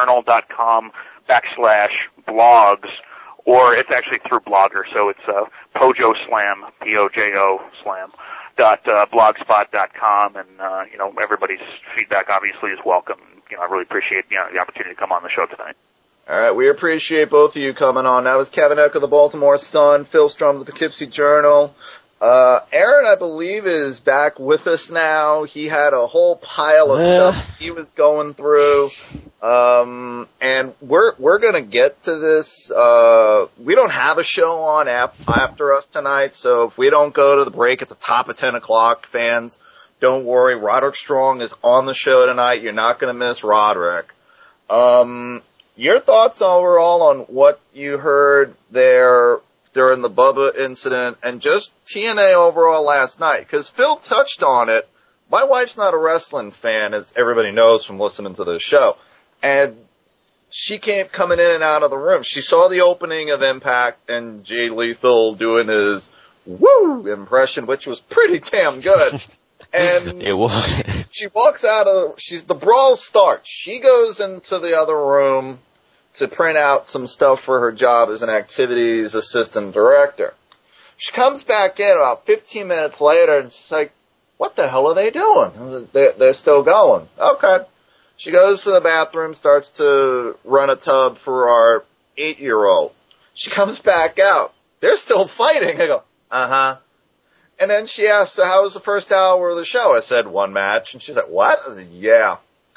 poughkeepsiejournal.com/blogs, or it's actually through Blogger, so it's Pojo Slam, P-O-J-O Slam, blogspot.com, and, everybody's feedback obviously is welcome. I really appreciate, the opportunity to come on the show tonight. All right, we appreciate both of you coming on. That was Kevin Eck of the Baltimore Sun, Phil Strum of the Poughkeepsie Journal. Aaron, I believe, is back with us now. He had a whole pile of stuff he was going through. And we're going to get to this. We don't have a show on after us tonight, so if we don't go to the break at the top of 10 o'clock, fans, don't worry. Roderick Strong is on the show tonight. You're not going to miss Roderick. Your thoughts overall on what you heard there during the Bubba incident and just TNA overall last night? Because Phil touched on it. My wife's not a wrestling fan, as everybody knows from listening to the show. And she came coming in and out of the room. She saw the opening of Impact and Jay Lethal doing his woo impression, which was pretty damn good. And it was. She walks out of, the brawl starts. She goes into the other room to print out some stuff for her job as an activities assistant director. She comes back in about 15 minutes later and she's like, what the hell are they doing? They're still going. Okay. She goes to the bathroom, starts to run a tub for our 8-year-old. She comes back out. They're still fighting. I go, uh-huh. And then she asked, so how was the first hour of the show? I said, 1 match. And she said, what? I said, yeah.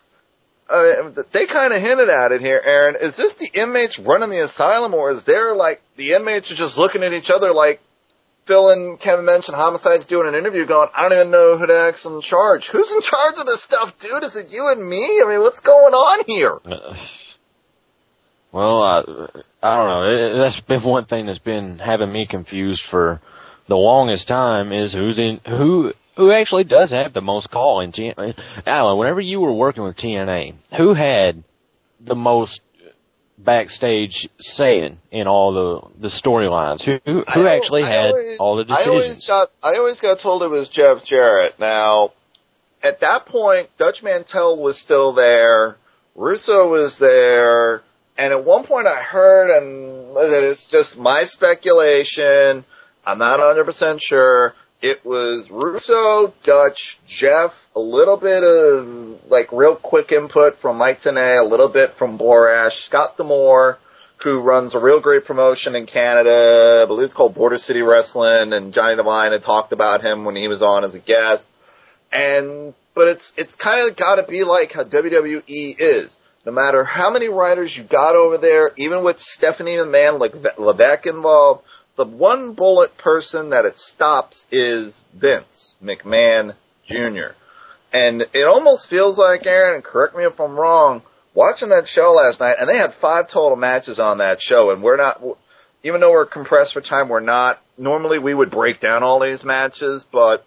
They kind of hinted at it here, Aaron. Is this the inmates running the asylum, or is there, like, the inmates are just looking at each other like Phil and Kevin mentioned Homicide's doing an interview going, I don't even know who to ask in charge. Who's in charge of this stuff, dude? Is it you and me? I mean, what's going on here? Well, I don't know. That's been one thing that's been having me confused for the longest time is who actually does have the most call in TNA. Alan, whenever you were working with TNA, who had the most backstage saying in all the storylines? Who actually had all the decisions? I always got told it was Jeff Jarrett. Now, at that point, Dutch Mantell was still there, Russo was there, and at one point I heard, and it's just my speculation, I'm not 100% sure, it was Russo, Dutch, Jeff, a little bit of, like, real quick input from Mike Tenay, a little bit from Borash, Scott D'Amore, who runs a real great promotion in Canada, I believe it's called Border City Wrestling, and Johnny Devine had talked about him when he was on as a guest. But it's kind of got to be like how WWE is. No matter how many writers you got over there, even with Stephanie McMahon, like Levesque involved, the one bullet person that it stops is Vince McMahon Jr. And it almost feels like, Aaron, and correct me if I'm wrong, watching that show last night, and they had 5 total matches on that show, and we're not, even though we're compressed for time, we're not, normally we would break down all these matches, but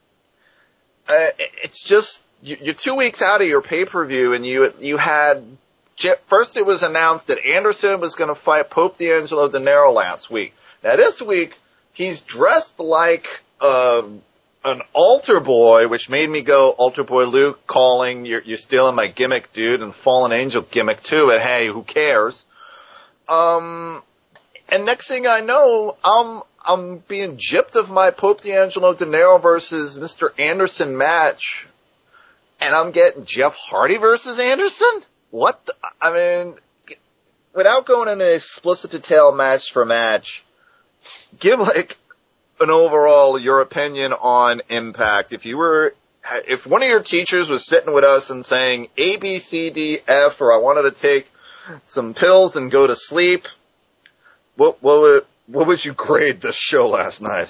it's just, you're 2 weeks out of your pay-per-view, and you had, first it was announced that Anderson was going to fight Pope D'Angelo De Niro last week. Now this week, he's dressed like an altar boy, which made me go, altar boy Luke calling, you're stealing my gimmick, dude, and fallen angel gimmick too, and hey, who cares? And next thing I know, I'm being gypped of my Pope D'Angelo De Niro versus Mr. Anderson match, and I'm getting Jeff Hardy versus Anderson? What the, I mean, without going into explicit detail match for match, give like an overall your opinion on Impact. If one of your teachers was sitting with us and saying A, B, C, D, F, or I wanted to take some pills and go to sleep, what would you grade this show last night?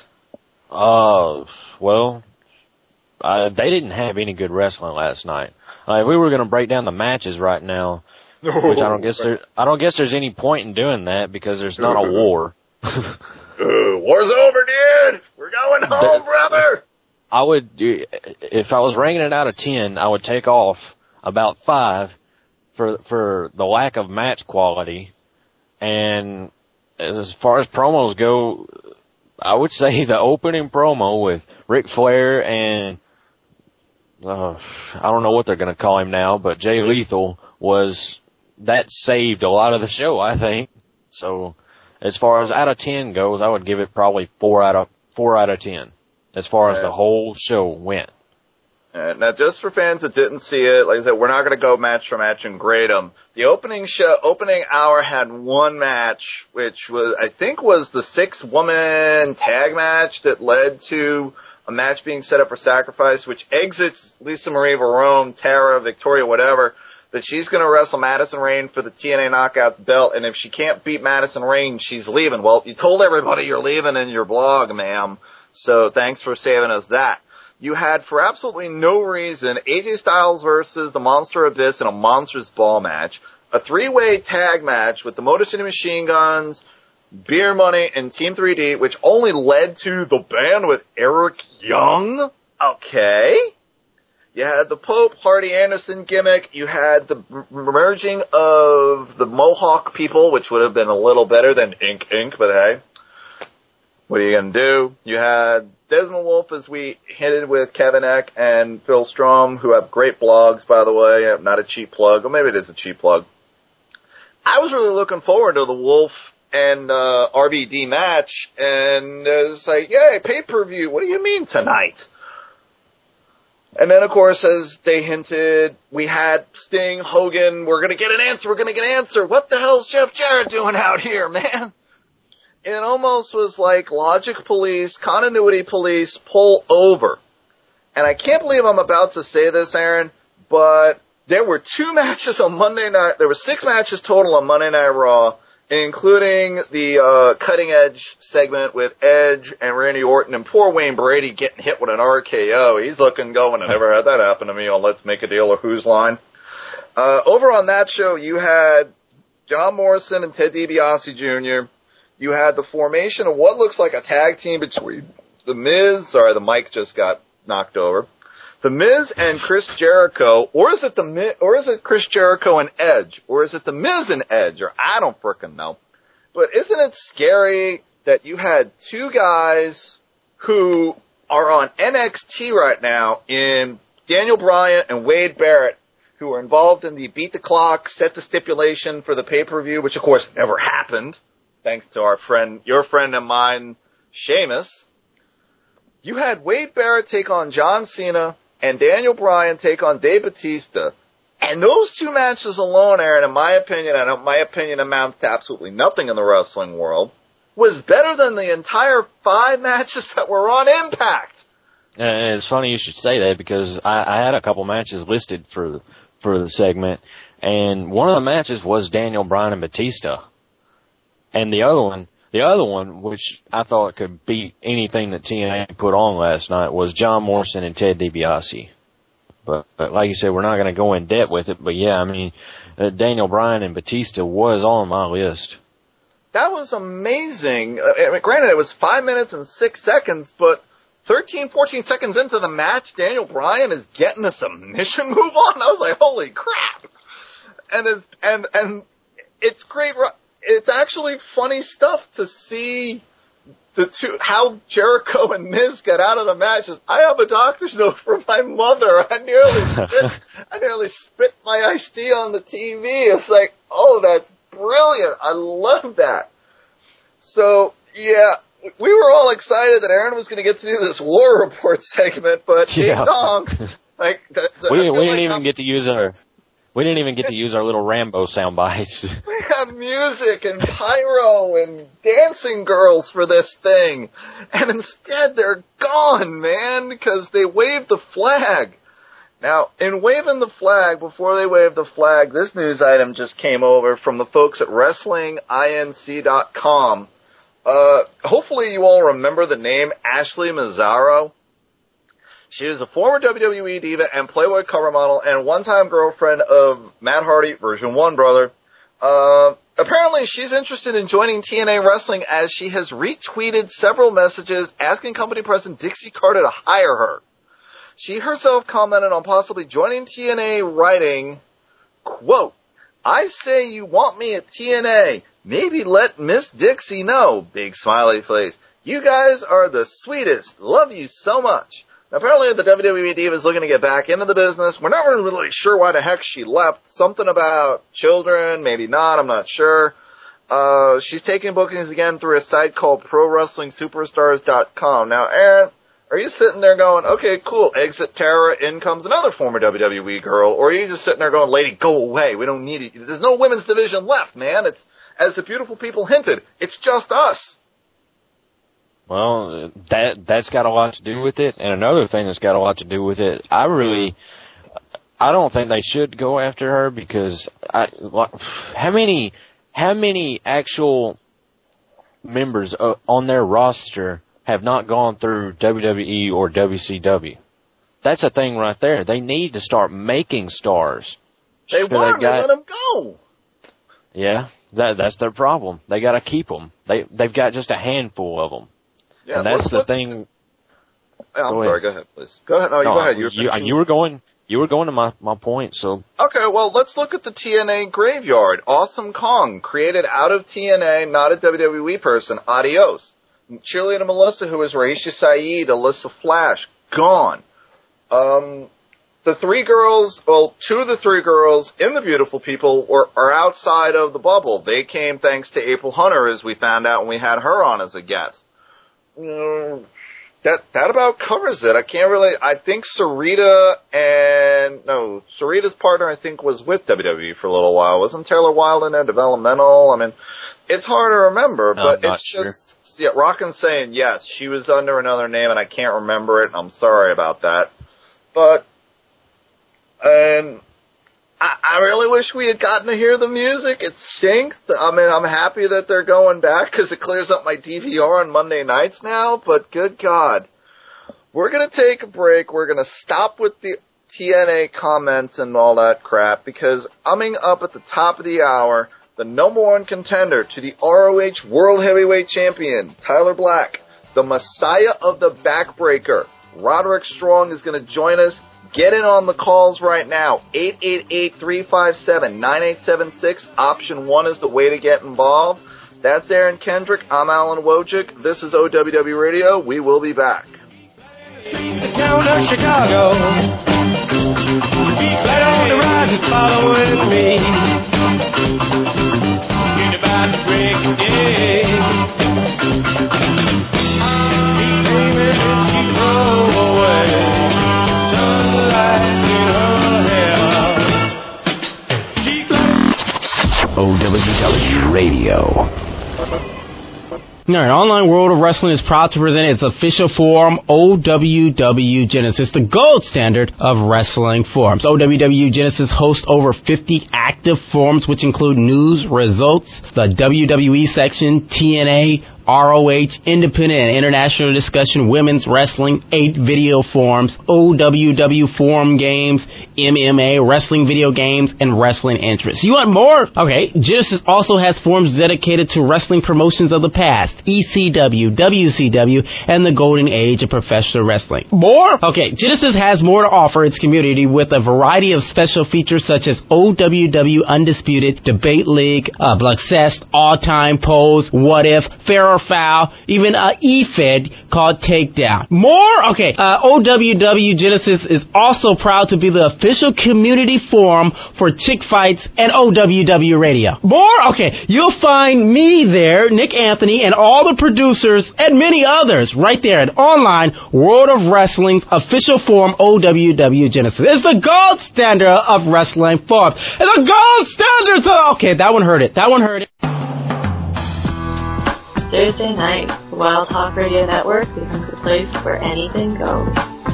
Well, they didn't have any good wrestling last night. If we were going to break down the matches right now, which I don't guess there's any point in doing that because there's not a war. War's over, dude. We're going home, brother. I would, if I was ranking it out of 10, I would take off about 5 for the lack of match quality. And as far as promos go, I would say the opening promo with Ric Flair and I don't know what they're going to call him now, but Jay Lethal that saved a lot of the show, I think. So as far as out of 10 goes, I would give it probably 4 out of 10 as far as the whole show went. Now, just for fans that didn't see it, like I said, we're not going to go match for match and grade them. The opening hour had one match, which I think was the 6-woman tag match that led to a match being set up for Sacrifice, which exits Lisa Marie Varone, Tara, Victoria, whatever, that she's going to wrestle Madison Rayne for the TNA Knockouts belt, and if she can't beat Madison Rayne, she's leaving. Well, you told everybody you're leaving in your blog, ma'am, so thanks for saving us that. You had, for absolutely no reason, AJ Styles versus the Monster Abyss in a Monsters Ball match, a 3-way tag match with the Motor City Machine Guns, Beer Money, and Team 3D, which only led to the band with Eric Young. Okay. You had the Pope Hardy Anderson gimmick. You had the merging of the Mohawk people, which would have been a little better than Ink, but hey, what are you going to do? You had Desmond Wolf, as we hinted with Kevin Eck and Phil Strom, who have great blogs, by the way, not a cheap plug, or maybe it is a cheap plug. I was really looking forward to the Wolf and RVD match, and it's like, yay, pay-per-view, what do you mean tonight? And then, of course, as they hinted, we had Sting, Hogan, we're going to get an answer. What the hell's Jeff Jarrett doing out here, man? It almost was like Logic Police, Continuity Police, pull over. And I can't believe I'm about to say this, Aaron, but there were 2 matches on Monday night. There were 6 matches total on Monday Night Raw, including the Cutting Edge segment with Edge and Randy Orton and poor Wayne Brady getting hit with an RKO. He's looking going, I never had that happen to me on Let's Make a Deal or Whose Line. Over on that show, you had John Morrison and Ted DiBiase Jr., you had the formation of what looks like a tag team between The Miz, sorry, the mic just got knocked over, The Miz and Chris Jericho, or is it Chris Jericho and Edge, or is it The Miz and Edge, or I don't frickin' know. But isn't it scary that you had 2 guys who are on NXT right now in Daniel Bryan and Wade Barrett, who are involved in the beat the clock, set the stipulation for the pay-per-view, which of course never happened, thanks to your friend and mine, Sheamus. You had Wade Barrett take on John Cena and Daniel Bryan take on Dave Bautista. And those 2 matches alone, Aaron, in my opinion, and my opinion amounts to absolutely nothing in the wrestling world, was better than the entire 5 matches that were on Impact. And it's funny you should say that because I had a couple matches listed for the segment, and one of the matches was Daniel Bryan and Batista. And the other one, which I thought could beat anything that TNA put on last night, was John Morrison and Ted DiBiase. But like you said, we're not going to go in depth with it. But yeah, I mean, Daniel Bryan and Batista was on my list. That was amazing. Granted, it was 5 minutes and 6 seconds, but 13, 14 seconds into the match, Daniel Bryan is getting a submission move on. I was like, holy crap! And it's great. It's actually funny stuff to see how Jericho and Miz got out of the matches. I have a doctor's note from my mother. I nearly spit my iced tea on the TV. It's like, oh, that's brilliant. I love that. So, yeah, we were all excited that Aaron was going to get to do this War Report segment, but ding dong. We didn't even get to use our little Rambo sound bites. We have music and pyro and dancing girls for this thing. And instead they're gone, man, because they waved the flag. Now, in waving the flag, before they waved the flag, this news item just came over from the folks at WrestlingInc.com. Hopefully you all remember the name Ashley Mazzaro. She is a former WWE diva and Playboy cover model and one-time girlfriend of Matt Hardy, version 1 brother. Apparently she's interested in joining TNA Wrestling as she has retweeted several messages asking company president Dixie Carter to hire her. She herself commented on possibly joining TNA writing, quote, "I say you want me at TNA. Maybe let Miss Dixie know." Big smiley face. "You guys are the sweetest. Love you so much." Now, apparently the WWE diva is looking to get back into the business. We're not really sure why the heck she left. Something about children, maybe not, I'm not sure. She's taking bookings again through a site called ProWrestlingSuperstars.com. Now, Aaron, are you sitting there going, okay, cool, exit Tara, in comes another former WWE girl, or are you just sitting there going, lady, go away, we don't need it. There's no women's division left, man. It's, as the beautiful people hinted, it's just us. Well, that's got a lot to do with it, and another thing that's got a lot to do with it, I don't think they should go after her because how many actual members on their roster have not gone through WWE or WCW? That's a thing right there. They need to start making stars. They weren't. They let them go. Yeah, that's their problem. They got to keep them. They've got just a handful of them. Yeah, and that's the thing. I'm sorry. Go ahead, please. Go ahead. No, go ahead. You were going to my point. So okay. Well, let's look at the TNA graveyard. Awesome Kong, created out of TNA, not a WWE person. Adios. Cheerleader Melissa, who is Raisha Saeed, Alyssa Flash, gone. The three girls, well, two of the three girls in The Beautiful People are outside of the bubble. They came thanks to April Hunter, as we found out when we had her on as a guest. That about covers it. I think Sarita's partner, I think, was with WWE for a little while. Wasn't Taylor Wilde in there, developmental? I mean, it's hard to remember, but it's just, yeah, Rockin's saying, yes, she was under another name, and I can't remember it, and I'm sorry about that. But, and I really wish we had gotten to hear the music. It stinks. I mean, I'm happy that they're going back because it clears up my DVR on Monday nights now, but good God. We're going to take a break. We're going to stop with the TNA comments and all that crap because coming up at the top of the hour, the number one contender to the ROH World Heavyweight Champion, Tyler Black, the Messiah of the Backbreaker, Roderick Strong, is going to join us. Get in on the calls right now. 888-357-9876. Option 1 is the way to get involved. That's Aaron Kendrick. I'm Alan Wojcik. This is OWW Radio. We will be back. The town of Chicago. Keep right on the rise and following me. You're about to break a day. Keep aiming and she throw away. OWW Radio. All right, Online World of Wrestling is proud to present its official forum, OWW Genesis, the gold standard of wrestling forums. OWW Genesis hosts over 50 active forums, which include news, results, the WWE section, TNA, ROH, independent and international discussion, women's wrestling, 8 video forums, OWW forum games, MMA, wrestling video games, and wrestling interests. You want more? Okay, Genesis also has forums dedicated to wrestling promotions of the past, ECW, WCW, and the golden age of professional wrestling. More? Okay, Genesis has more to offer its community with a variety of special features such as OWW Undisputed, Debate League, Bloodcest, All Time Polls, What If, Fair or Foul, even E-Fed called Takedown. More? Okay, OWW Genesis is also proud to be the official community forum for Chick Fights and OWW Radio. More? Okay, you'll find me there, Nick Anthony, and all the producers and many others right there at Online World of Wrestling's official forum, OWW Genesis. It's the gold standard of wrestling forums. It's the gold standard of... Okay, that one hurt it. Thursday night, the Wild Talk Radio Network becomes a place where anything goes.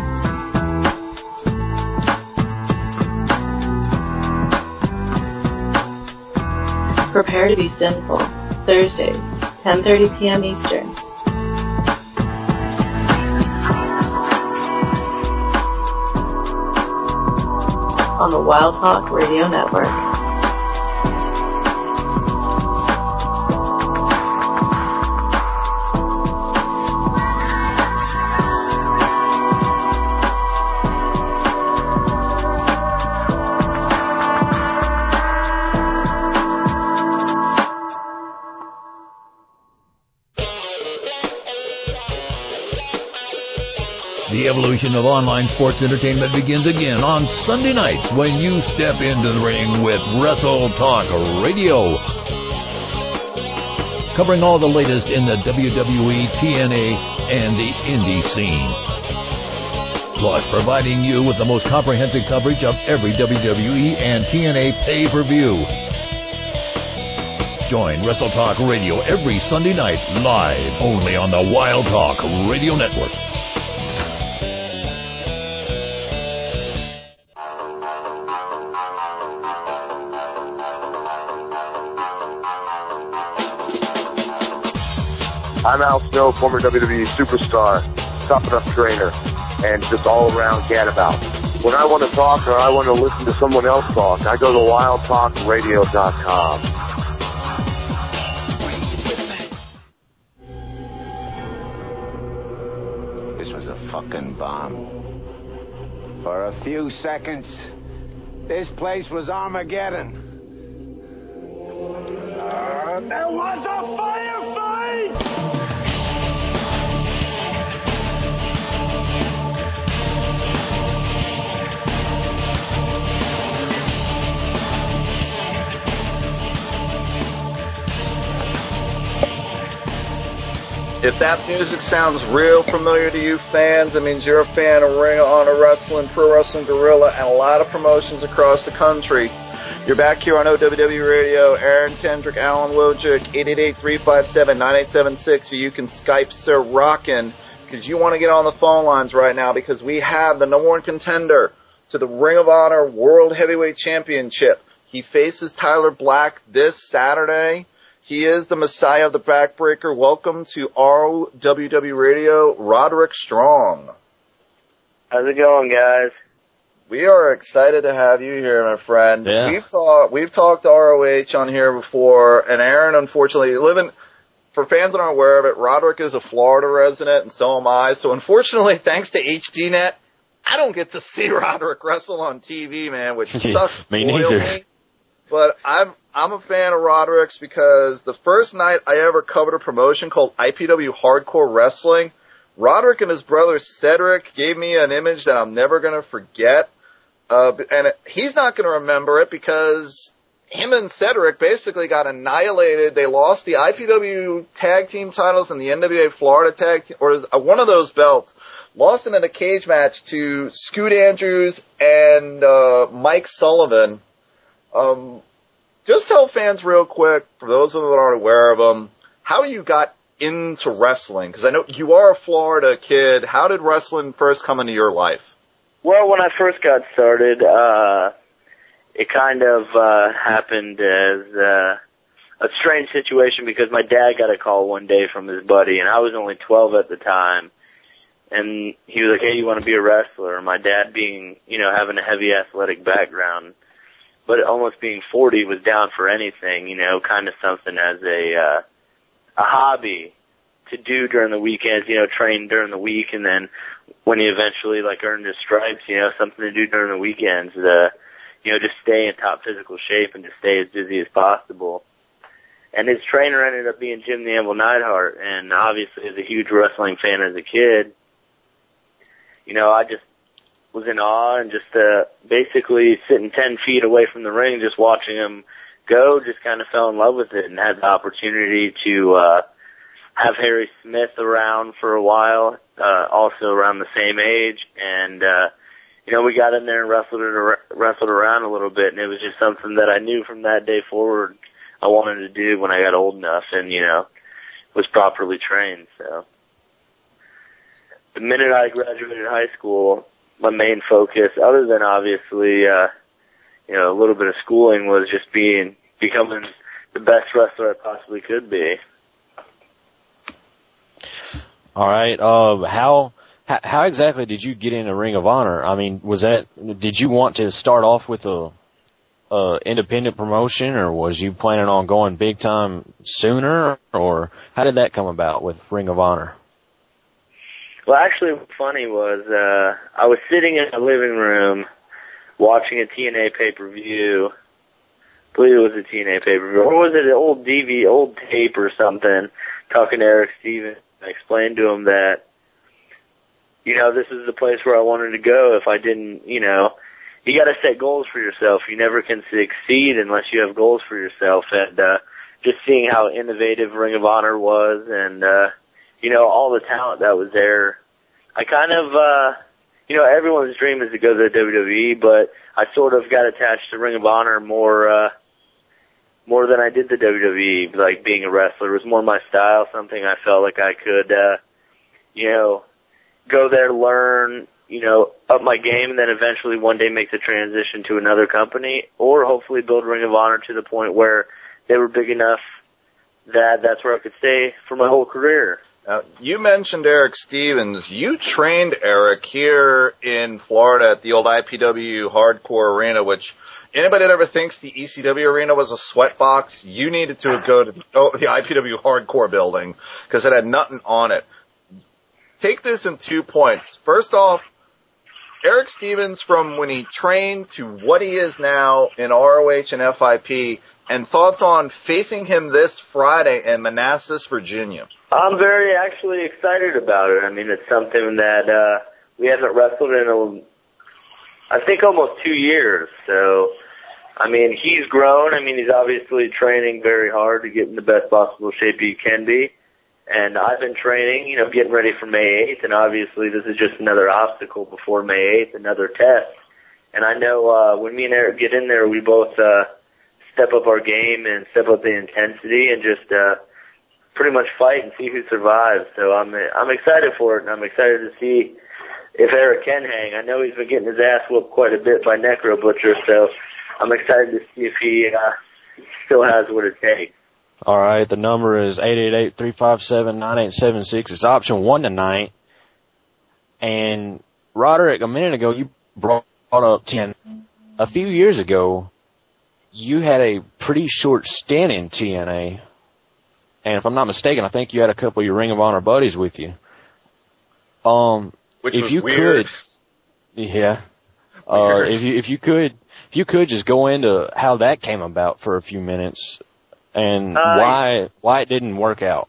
Prepare to be sinful. Thursdays, 10:30 p.m. Eastern. On the Wild Talk Radio Network. The evolution of online sports entertainment begins again on Sunday nights when you step into the ring with Wrestle Talk Radio. Covering all the latest in the WWE, TNA, and the indie scene. Plus, providing you with the most comprehensive coverage of every WWE and TNA pay-per-view. Join Wrestle Talk Radio every Sunday night live only on the Wild Talk Radio Network. I'm Al Snow, former WWE superstar, tough enough trainer, and just all-around gadabout. When I want to talk or I want to listen to someone else talk, I go to wildtalkradio.com. This was a fucking bomb. For a few seconds, this place was Armageddon. There was a firefight! If that music sounds real familiar to you fans, it means you're a fan of Ring of Honor Wrestling, Pro Wrestling Guerrilla, and a lot of promotions across the country. You're back here on OWW Radio. Aaron Kendrick, Alan Wojcik, 888-357-9876, or you can Skype Sir Rockin', because you want to get on the phone lines right now, because we have the number one contender to the Ring of Honor World Heavyweight Championship. He faces Tyler Black this Saturday. He is the Messiah of the Backbreaker. Welcome to ROWW Radio, Roderick Strong. How's it going, guys? We are excited to have you here, my friend. Yeah. We've talked ROH on here before, and Aaron, unfortunately, for fans that aren't aware of it, Roderick is a Florida resident, and so am I. So unfortunately, thanks to HDNet, I don't get to see Roderick wrestle on TV, man, which sucks. Me neither. Me. But I'm a fan of Roderick's because the first night I ever covered a promotion called IPW Hardcore Wrestling, Roderick and his brother Cedric gave me an image that I'm never going to forget. And he's not going to remember it because him and Cedric basically got annihilated. They lost the IPW tag team titles and the NWA Florida tag team, or one of those belts. Lost it in a cage match to Scoot Andrews and Mike Sullivan. Just tell fans real quick, for those of them that aren't aware of them, how you got into wrestling. Because I know you are a Florida kid. How did wrestling first come into your life? Well, when I first got started, it kind of happened as a strange situation because my dad got a call one day from his buddy, and I was only 12 at the time. And he was like, "Hey, you want to be a wrestler?" My dad being, having a heavy athletic background, but almost being 40 was down for anything, kind of something as a hobby to do during the weekends, train during the week, and then when he eventually earned his stripes, something to do during the weekends, just stay in top physical shape and just stay as busy as possible. And his trainer ended up being Jim the Anvil Neidhart, and obviously as a huge wrestling fan as a kid, I just was in awe and just basically sitting 10 feet away from the ring, just watching him go, just kind of fell in love with it and had the opportunity to have Harry Smith around for a while, also around the same age, and we got in there and wrestled around a little bit, and it was just something that I knew from that day forward I wanted to do when I got old enough and was properly trained. So the minute I graduated high school, my main focus, other than obviously a little bit of schooling, was just becoming the best wrestler I possibly could be. All right. How exactly did you get into Ring of Honor? I mean, did you want to start off with a independent promotion, or was you planning on going big time sooner, or how did that come about with Ring of Honor? Well, actually, what's funny was I was sitting in the living room watching a TNA pay-per-view. I believe it was a TNA pay-per-view. Or was it an old tape or something, talking to Eric Stevens. I explained to him that, this is the place where I wanted to go. If I didn't, you got to set goals for yourself. You never can succeed unless you have goals for yourself. And just seeing how innovative Ring of Honor was and, all the talent that was there, I kind of, everyone's dream is to go to the WWE, but I sort of got attached to Ring of Honor more than I did the WWE. Like, being a wrestler was more my style, something I felt like I could, go there, learn, up my game, and then eventually one day make the transition to another company, or hopefully build Ring of Honor to the point where they were big enough that that's where I could stay for my whole career. You mentioned Eric Stevens. You trained Eric here in Florida at the old IPW Hardcore Arena, which anybody that ever thinks the ECW Arena was a sweat box, you needed to go to the IPW Hardcore building because it had nothing on it. Take this in 2 points. First off, Eric Stevens, from when he trained to what he is now in ROH and FIP, and thoughts on facing him this Friday in Manassas, Virginia. I'm very actually excited about it. I mean, it's something that we haven't wrestled in, I think, almost 2 years. So, I mean, he's grown. I mean, he's obviously training very hard to get in the best possible shape he can be. And I've been training, getting ready for May 8th, and obviously this is just another obstacle before May 8th, another test. And I know when me and Eric get in there, we both step up our game and step up the intensity and just pretty much fight and see who survives. So I'm excited for it, and I'm excited to see if Eric can hang. I know he's been getting his ass whooped quite a bit by Necro Butcher, so I'm excited to see if he still has what it takes. All right, the number is 888-357-9876. It's option 1 tonight. And, Roderick, a minute ago, you brought up 10. A few years ago, you had a pretty short stint in TNA. And if I'm not mistaken, I think you had a couple of your Ring of Honor buddies with you. Which if was you weird. Yeah. If you could just go into how that came about for a few minutes. And why it didn't work out?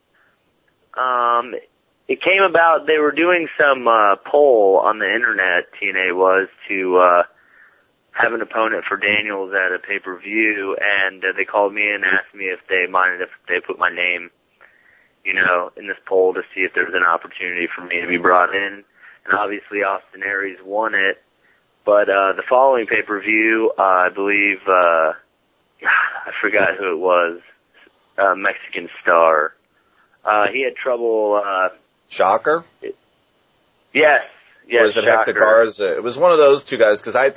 It came about, they were doing some poll on the internet, TNA was, to have an opponent for Daniels at a pay-per-view, and they called me and asked me if they minded if they put my name, in this poll to see if there was an opportunity for me to be brought in. And obviously Austin Aries won it. But the following pay-per-view, I believe... I forgot who it was. Mexican Star. He had trouble. Shocker? Yes. Or is it Hector Garza? It was one of those two guys, because I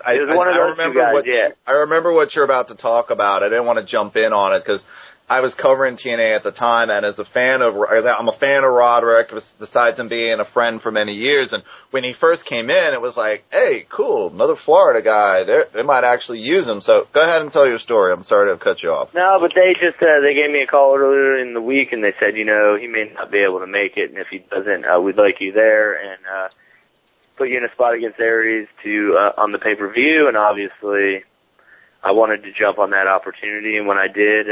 remember what you're about to talk about. I didn't want to jump in on it because I was covering TNA at the time, and I'm a fan of Roderick, besides him being a friend for many years. And when he first came in, it was like, hey, cool, another Florida guy. They might actually use him. So go ahead and tell your story. I'm sorry to have cut you off. No, but they just they gave me a call earlier in the week, and they said, he may not be able to make it, and if he doesn't, we'd like you there and put you in a spot against Aries on the pay-per-view. And obviously, I wanted to jump on that opportunity, and when I did.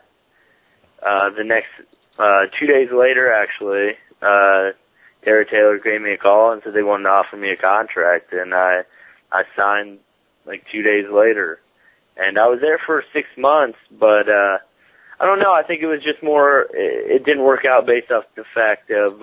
The next 2 days later, actually, Terry Taylor gave me a call and said they wanted to offer me a contract, and I signed like 2 days later. And I was there for 6 months, but I don't know. I think it was just more. It didn't work out based off the fact of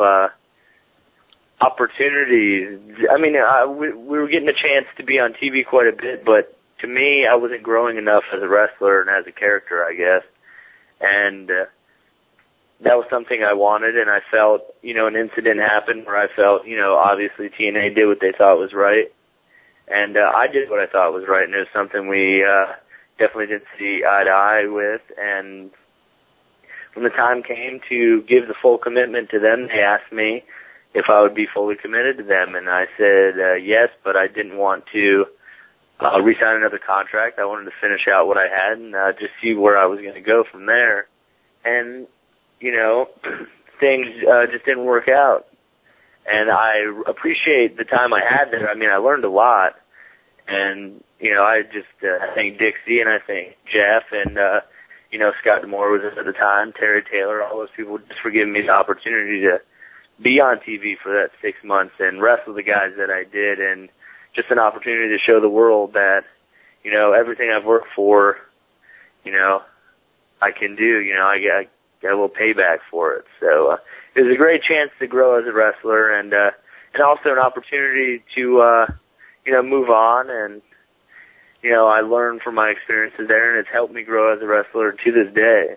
opportunities. I mean, we were getting a chance to be on TV quite a bit, but to me, I wasn't growing enough as a wrestler and as a character, I guess. And that was something I wanted, and I felt, an incident happened where I felt, obviously TNA did what they thought was right, and I did what I thought was right, and it was something we definitely didn't see eye to eye with. And when the time came to give the full commitment to them, they asked me if I would be fully committed to them, and I said yes, but I didn't want to re-sign another contract. I wanted to finish out what I had and just see where I was going to go from there. And, things just didn't work out. And I appreciate the time I had there. I mean, I learned a lot. And, I just thank Dixie and I thank Jeff and, Scott D'Amore was at the time, Terry Taylor, all those people just for giving me the opportunity to be on TV for that 6 months and wrestle the guys that I did, and just an opportunity to show the world that, everything I've worked for, I can do. I get a little payback for it. So it was a great chance to grow as a wrestler, and also an opportunity to, move on. And I learned from my experiences there, and it's helped me grow as a wrestler to this day.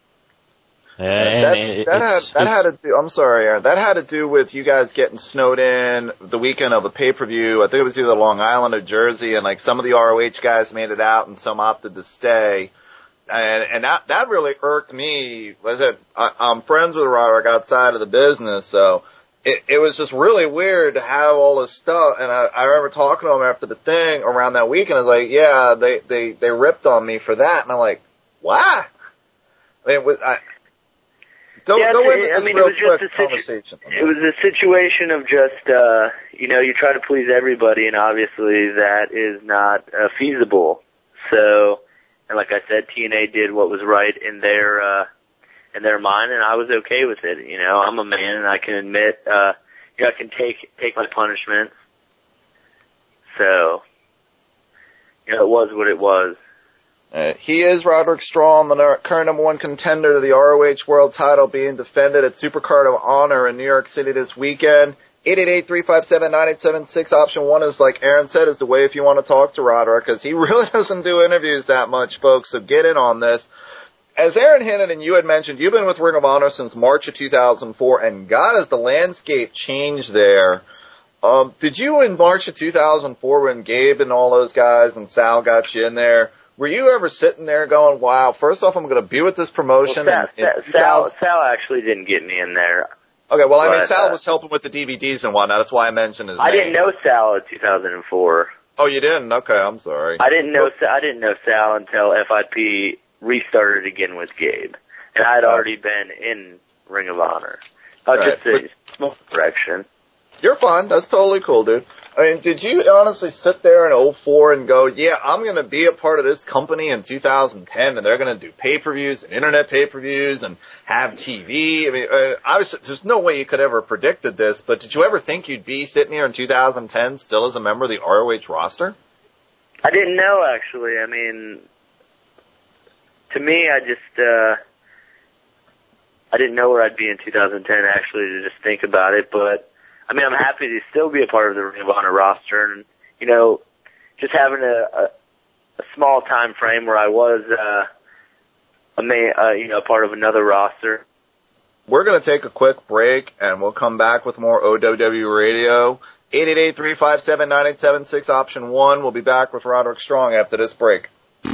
That had to do. I'm sorry, Aaron. That had to do with you guys getting snowed in the weekend of the pay-per-view. I think it was either Long Island or Jersey, and like some of the ROH guys made it out, and some opted to stay. And that really irked me. I'm friends with Roderick outside of the business, so it was just really weird to have all this stuff. And I remember talking to him after the thing around that weekend. I was like, yeah, they ripped on me for that, and I'm like, what? I mean, Go into this real quick conversation. It was a situation of just, you try to please everybody, and obviously that is not feasible. So, and like I said, TNA did what was right in their mind, and I was okay with it. I'm a man, and I can admit, I can take my punishment. So, it was what it was. He is Roderick Strong, the current number 1 contender to the ROH World title, being defended at Supercard of Honor in New York City this weekend. 888-357-9876. Option 1 is, like Aaron said, is the way if you want to talk to Roderick, because he really doesn't do interviews that much, folks, so get in on this. As Aaron hinted and you had mentioned, you've been with Ring of Honor since March of 2004, and God, has the landscape changed there. Did you, in March of 2004, when Gabe and all those guys and Sal got you in there, were you ever sitting there going, wow, first off, I'm going to be with this promotion? Well, Sal actually didn't get me in there. Okay, well, I mean, Sal was helping with the DVDs and whatnot. That's why I mentioned his name. I didn't know Sal in 2004. Oh, you didn't? Okay, I'm sorry. I didn't know Sal until FIP restarted again with Gabe, and I had already been in Ring of Honor. Just a small correction. You're fine. That's totally cool, dude. I mean, did you honestly sit there in 2004 and go, yeah, I'm going to be a part of this company in 2010, and they're going to do pay-per-views and internet pay-per-views and have TV? I mean, obviously, there's no way you could ever have predicted this, but did you ever think you'd be sitting here in 2010 still as a member of the ROH roster? I didn't know, actually. I mean, to me, I didn't know where I'd be in 2010, actually, to just think about it, but I mean, I'm happy to still be a part of the Ring of Honor roster, and just having a small time frame where I was part of another roster. We're going to take a quick break, and we'll come back with more OWW Radio. 888-357-9876, option 1. We'll be back with Roderick Strong after this break.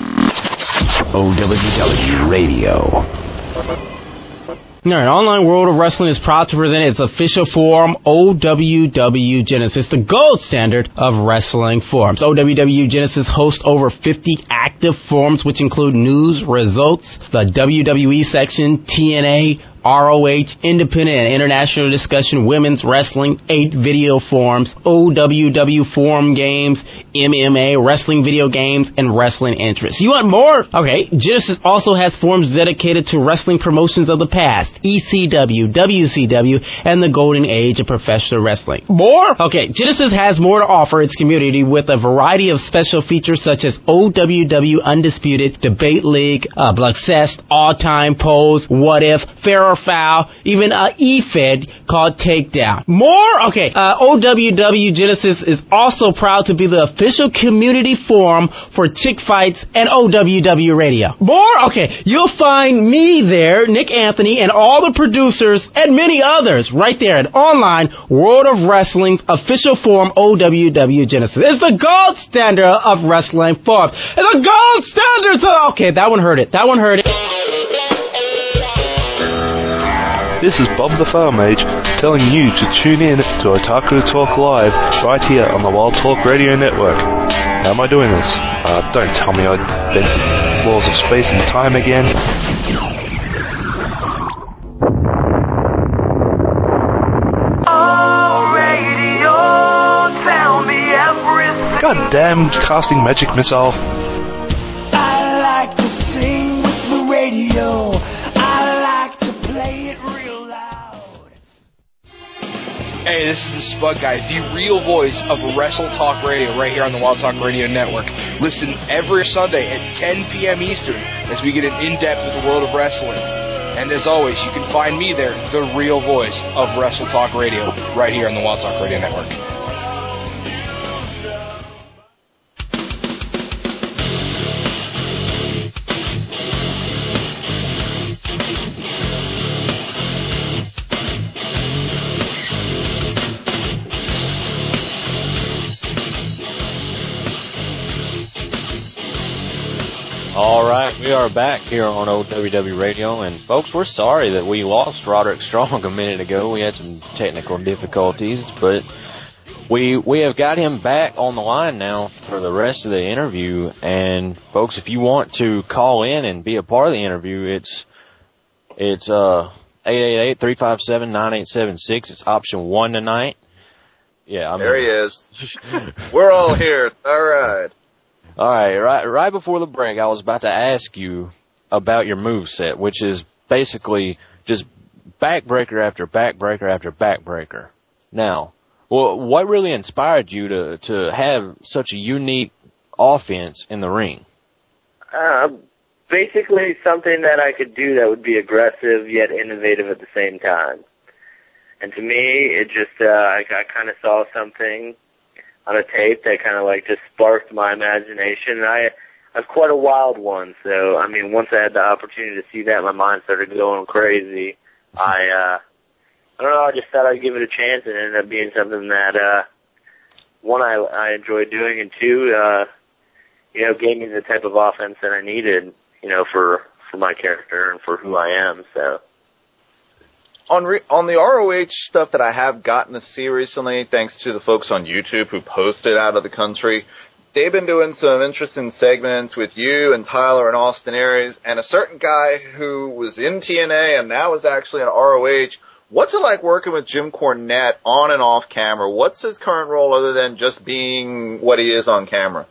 OWW Radio. All right, Online World of Wrestling is proud to present its official forum, OWW Genesis, the gold standard of wrestling forums. OWW Genesis hosts over 50 active forums, which include news, results, the WWE section, TNA, ROH, independent and international discussion, women's wrestling, 8 video forums, OWW forum games, MMA, wrestling video games, and wrestling interests. You want more? Okay, Genesis also has forums dedicated to wrestling promotions of the past, ECW, WCW, and the golden age of professional wrestling. More? Okay, Genesis has more to offer its community with a variety of special features such as OWW Undisputed, Debate League, Bloodcest, All Time Pose, What If, Fair or Foul, even E-Fed called Takedown. More? Okay, OWW Genesis is also proud to be the official community forum for Chick Fights and OWW Radio. More? Okay, you'll find me there, Nick Anthony, and all the producers and many others right there at Online World of Wrestling's official forum, OWW Genesis. It's the gold standard of wrestling forums. It's the gold standard. Okay, that one hurt it. This is Bob the Farm Mage telling you to tune in to Otaku Talk Live right here on the Wild Talk Radio Network. How am I doing this? Don't tell me I bent the laws of space and time again. God damn casting magic missile. I like to sing with the radio. I like to play it real loud. Hey, this is the Spud Guy, the real voice of Wrestle Talk Radio right here on the Wild Talk Radio Network. Listen every Sunday at 10 p.m. Eastern as we get an in-depth with the world of wrestling. And as always, you can find me there, the real voice of Wrestle Talk Radio right here on the Wild Talk Radio Network. All right, we are back here on OWW Radio, and folks, we're sorry that we lost Roderick Strong a minute ago. We had some technical difficulties, but we have got him back on the line now for the rest of the interview. And folks, if you want to call in and be a part of the interview, it's 888-357-9876. It's option 1 tonight. Yeah, there he is. We're all here. All right. All right, right before the break, I was about to ask you about your moveset, which is basically just backbreaker after backbreaker after backbreaker. Now, well, what really inspired you to have such a unique offense in the ring? Basically something that I could do that would be aggressive yet innovative at the same time. And to me, it just, I kind of saw something on a tape that kind of like just sparked my imagination. And I'm quite a wild one, so, I mean, once I had the opportunity to see that, my mind started going crazy. I don't know, I just thought I'd give it a chance, and it ended up being something that, one, I enjoyed doing, and two, gave me the type of offense that I needed, for my character and for who I am, so. On the ROH stuff that I have gotten to see recently, thanks to the folks on YouTube who posted out of the country, they've been doing some interesting segments with you and Tyler and Austin Aries and a certain guy who was in TNA and now is actually in ROH. What's it like working with Jim Cornette on and off camera? What's his current role other than just being what he is on camera?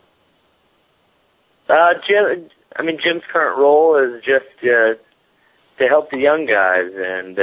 Jim's current role is just to help the young guys and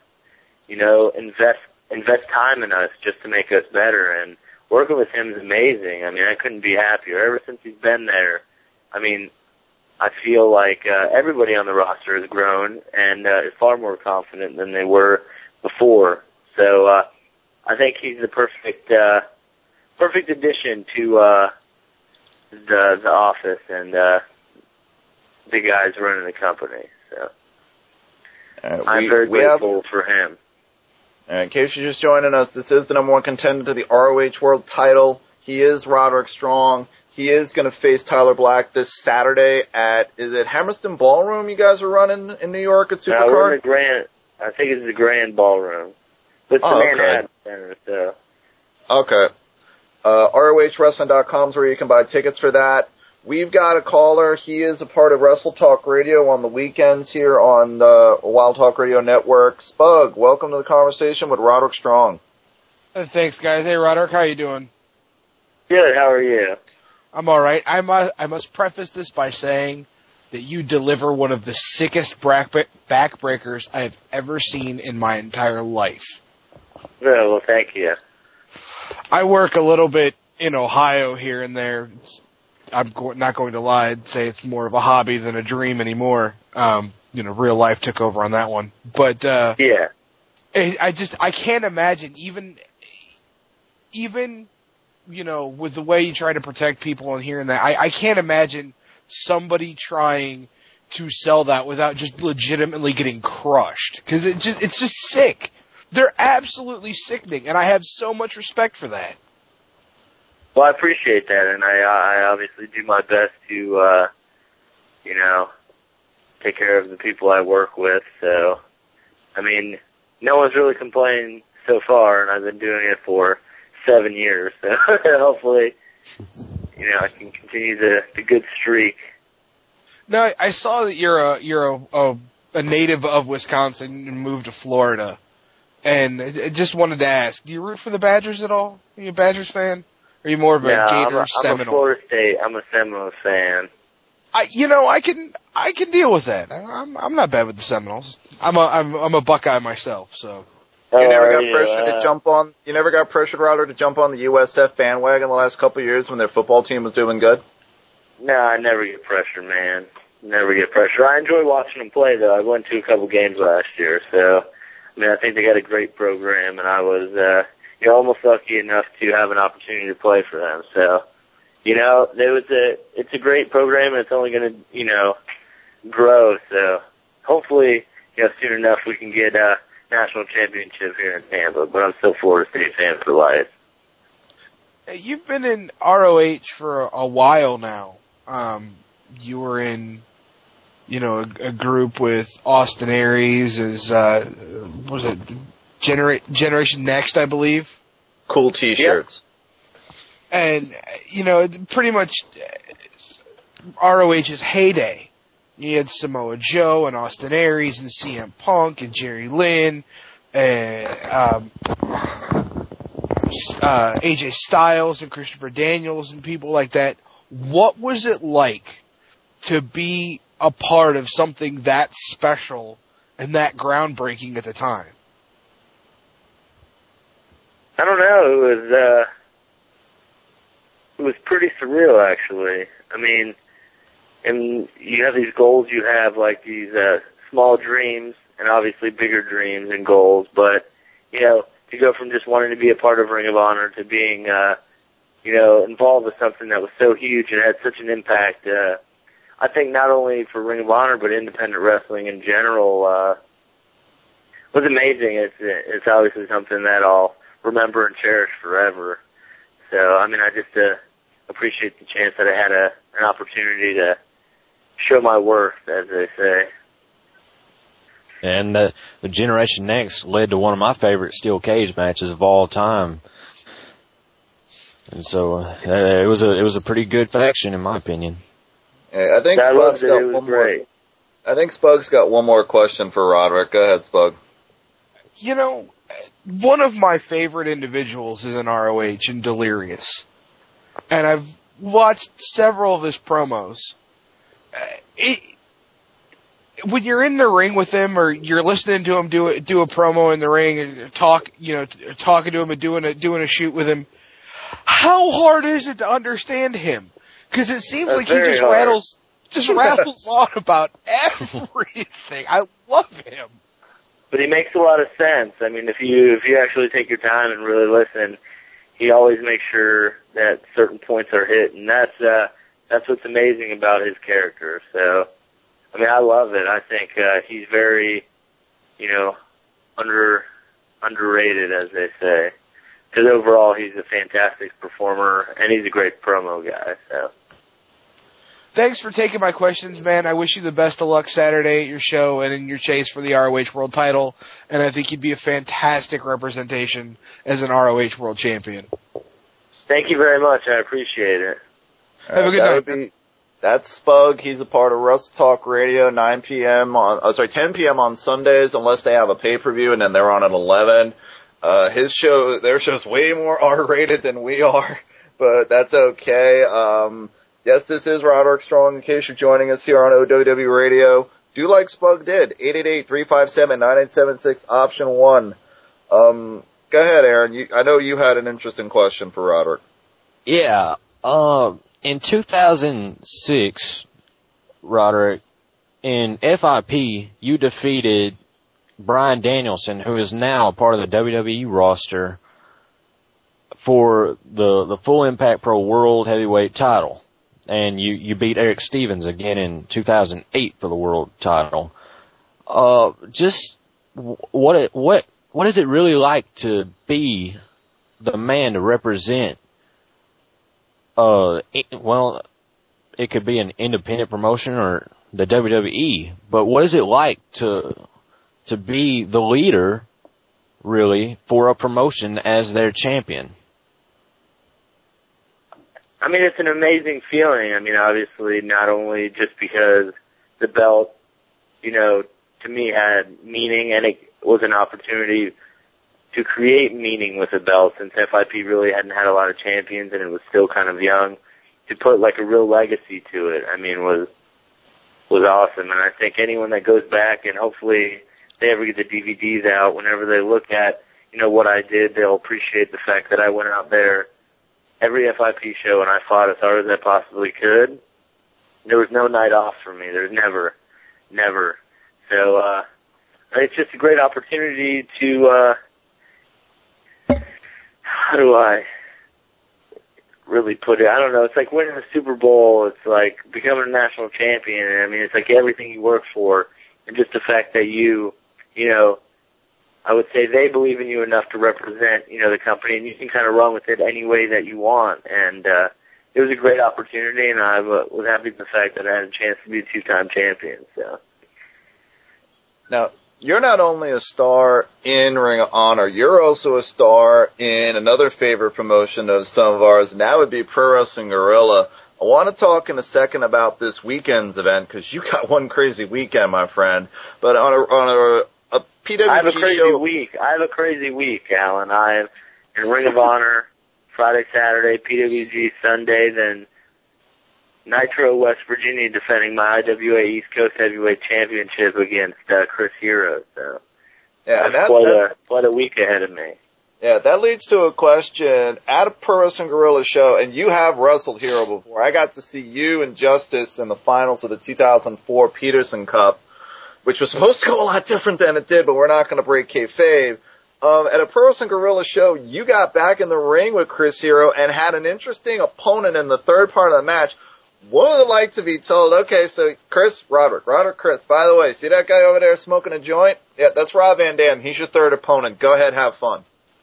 invest time in us just to make us better. And working with him is amazing. I mean, I couldn't be happier. Ever since he's been there, I mean, I feel like everybody on the roster has grown and is far more confident than they were before. So I think he's the perfect addition to the office and the guys running the company. So I'm very grateful for him. In case you're just joining us, this is the number one contender to the ROH World title. He is Roderick Strong. He is going to face Tyler Black this Saturday at, is it Hammerstein Ballroom you guys are running in New York at Supercard? We're in the Grand, I think it's the Grand Ballroom. It's the Manhattan Center, so. Okay. ROHWrestling.com is where you can buy tickets for that. We've got a caller. He is a part of Wrestle Talk Radio on the weekends here on the Wild Talk Radio Network. Spug, welcome to the conversation with Roderick Strong. Thanks, guys. Hey, Roderick, how you doing? Good. How are you? I'm all right. I must preface this by saying that you deliver one of the sickest backbreakers I have ever seen in my entire life. Well, thank you. I work a little bit in Ohio here and there. I'm not going to lie and say it's more of a hobby than a dream anymore. Real life took over on that one. But yeah, I can't imagine even with the way you try to protect people and here and that. I can't imagine somebody trying to sell that without just legitimately getting crushed because it's just sick. They're absolutely sickening, and I have so much respect for that. Well, I appreciate that, and I obviously do my best to, take care of the people I work with. So, I mean, no one's really complained so far, and I've been doing it for 7 years. So hopefully, I can continue the good streak. Now, I saw that you're a native of Wisconsin and moved to Florida, and I just wanted to ask: do you root for the Badgers at all? Are you a Badgers fan? Or are you more of a Gator Seminole? I'm a Florida State. I'm a Seminoles fan. I can deal with that. I'm not bad with the Seminoles. I'm a Buckeye myself, so. You never got pressured to jump on. You never got pressured, Router, to jump on the USF bandwagon the last couple of years when their football team was doing good. No, I never get pressured, man. Never get pressured. I enjoy watching them play, though. I went to a couple games last year, so I think they got a great program, and I was. You're almost lucky enough to have an opportunity to play for them. So, it's a great program, and it's only going to, grow. So, hopefully, soon enough we can get a national championship here in Tampa. But I'm still Florida State fan for life. You've been in ROH for a while now. You were in, a group with Austin Aries as, what was it? Generation Next, I believe. Cool T-shirts. Yep. And, pretty much ROH's heyday. You had Samoa Joe and Austin Aries and CM Punk and Jerry Lynn and AJ Styles and Christopher Daniels and people like that. What was it like to be a part of something that special and that groundbreaking at the time? I don't know. It was pretty surreal, actually. I mean, and you have these goals, you have like these small dreams and obviously bigger dreams and goals, but, you know, to go from just wanting to be a part of Ring of Honor to being, you know, involved with something that was so huge and had such an impact, I think not only for Ring of Honor, but independent wrestling in general, was amazing. It's obviously something that I'll remember and cherish forever. So, I mean, I just appreciate the chance that I had an opportunity to show my worth, as they say. And the Generation Next led to one of my favorite steel cage matches of all time. And so it was a pretty good faction, in my opinion. Yeah, I think Spug's got one more. I think Spug's got one more question for Roderick. Go ahead, Spug. You know, one of my favorite individuals is in ROH in Delirious. And I've watched several of his promos. When you're in the ring with him, or you're listening to him do a promo in the ring and talking to him and doing a shoot with him, how hard is it to understand him? Because it seems like he just rattles on about everything. I love him. But he makes a lot of sense. I mean, if you actually take your time and really listen, he always makes sure that certain points are hit, and that's what's amazing about his character. So, I mean, I love it. I think he's very, you know, underrated, as they say. Because overall, he's a fantastic performer, and he's a great promo guy. So. Thanks for taking my questions, man. I wish you the best of luck Saturday at your show and in your chase for the ROH World title. And I think you'd be a fantastic representation as an ROH World Champion. Thank you very much. I appreciate it. Have a good night. That's Spug. He's a part of Wrestle Talk Radio, 10 p.m. on Sundays, unless they have a pay-per-view, and then they're on at 11. Their show's way more R-rated than we are, but that's okay. Yes, this is Roderick Strong, in case you're joining us here on OWW Radio. Do like Spug did, 888-357-9876, option 1. Go ahead, Aaron. I know you had an interesting question for Roderick. Yeah. In 2006, Roderick, in FIP, you defeated Bryan Danielson, who is now a part of the WWE roster, for the Full Impact Pro World Heavyweight title. And you beat Eric Stevens again in 2008 for the world title. Just what is it really like to be the man to represent? Well, it could be an independent promotion or the WWE, but what is it like to be the leader, really, for a promotion as their champion? I mean, it's an amazing feeling. I mean, obviously, not only just because the belt, you know, to me had meaning, and it was an opportunity to create meaning with the belt, since FIP really hadn't had a lot of champions and it was still kind of young. To put like a real legacy to it, I mean, was awesome. And I think anyone that goes back, and hopefully they ever get the DVDs out, whenever they look at, you know, what I did, they'll appreciate the fact that I went out there every FIP show and I fought as hard as I possibly could. There was no night off for me. There's never. So, it's just a great opportunity to, how do I really put it? I don't know. It's like winning the Super Bowl. It's like becoming a national champion. I mean, it's like everything you work for, and just the fact that you know, I would say they believe in you enough to represent, you know, the company, and you can kind of run with it any way that you want. And it was a great opportunity, and I was happy with the fact that I had a chance to be a two-time champion. So. Now, you're not only a star in Ring of Honor, you're also a star in another favorite promotion of some of ours, and that would be Pro Wrestling Guerrilla. I want to talk in a second about this weekend's event, because you got one crazy weekend, my friend. But on a PWG I have a crazy show. I have a crazy week, Alan. I am in Ring of Honor Friday, Saturday, PWG Sunday, then Nitro, West Virginia, defending my IWA East Coast Heavyweight Championship against Chris Hero. So yeah, that's quite a week ahead of me. Yeah, that leads to a question. At a Pro Wrestling Guerrilla show, and you have wrestled Hero before, I got to see you and Justice in the finals of the 2004 Peterson Cup, which was supposed to go a lot different than it did, but we're not going to break kayfabe. At a Pro Wrestling Guerrilla show, you got back in the ring with Chris Hero and had an interesting opponent in the third part of the match. What would it like to be told, okay, so Roderick, Chris, by the way, see that guy over there smoking a joint? Yeah, that's Rob Van Dam. He's your third opponent. Go ahead, have fun.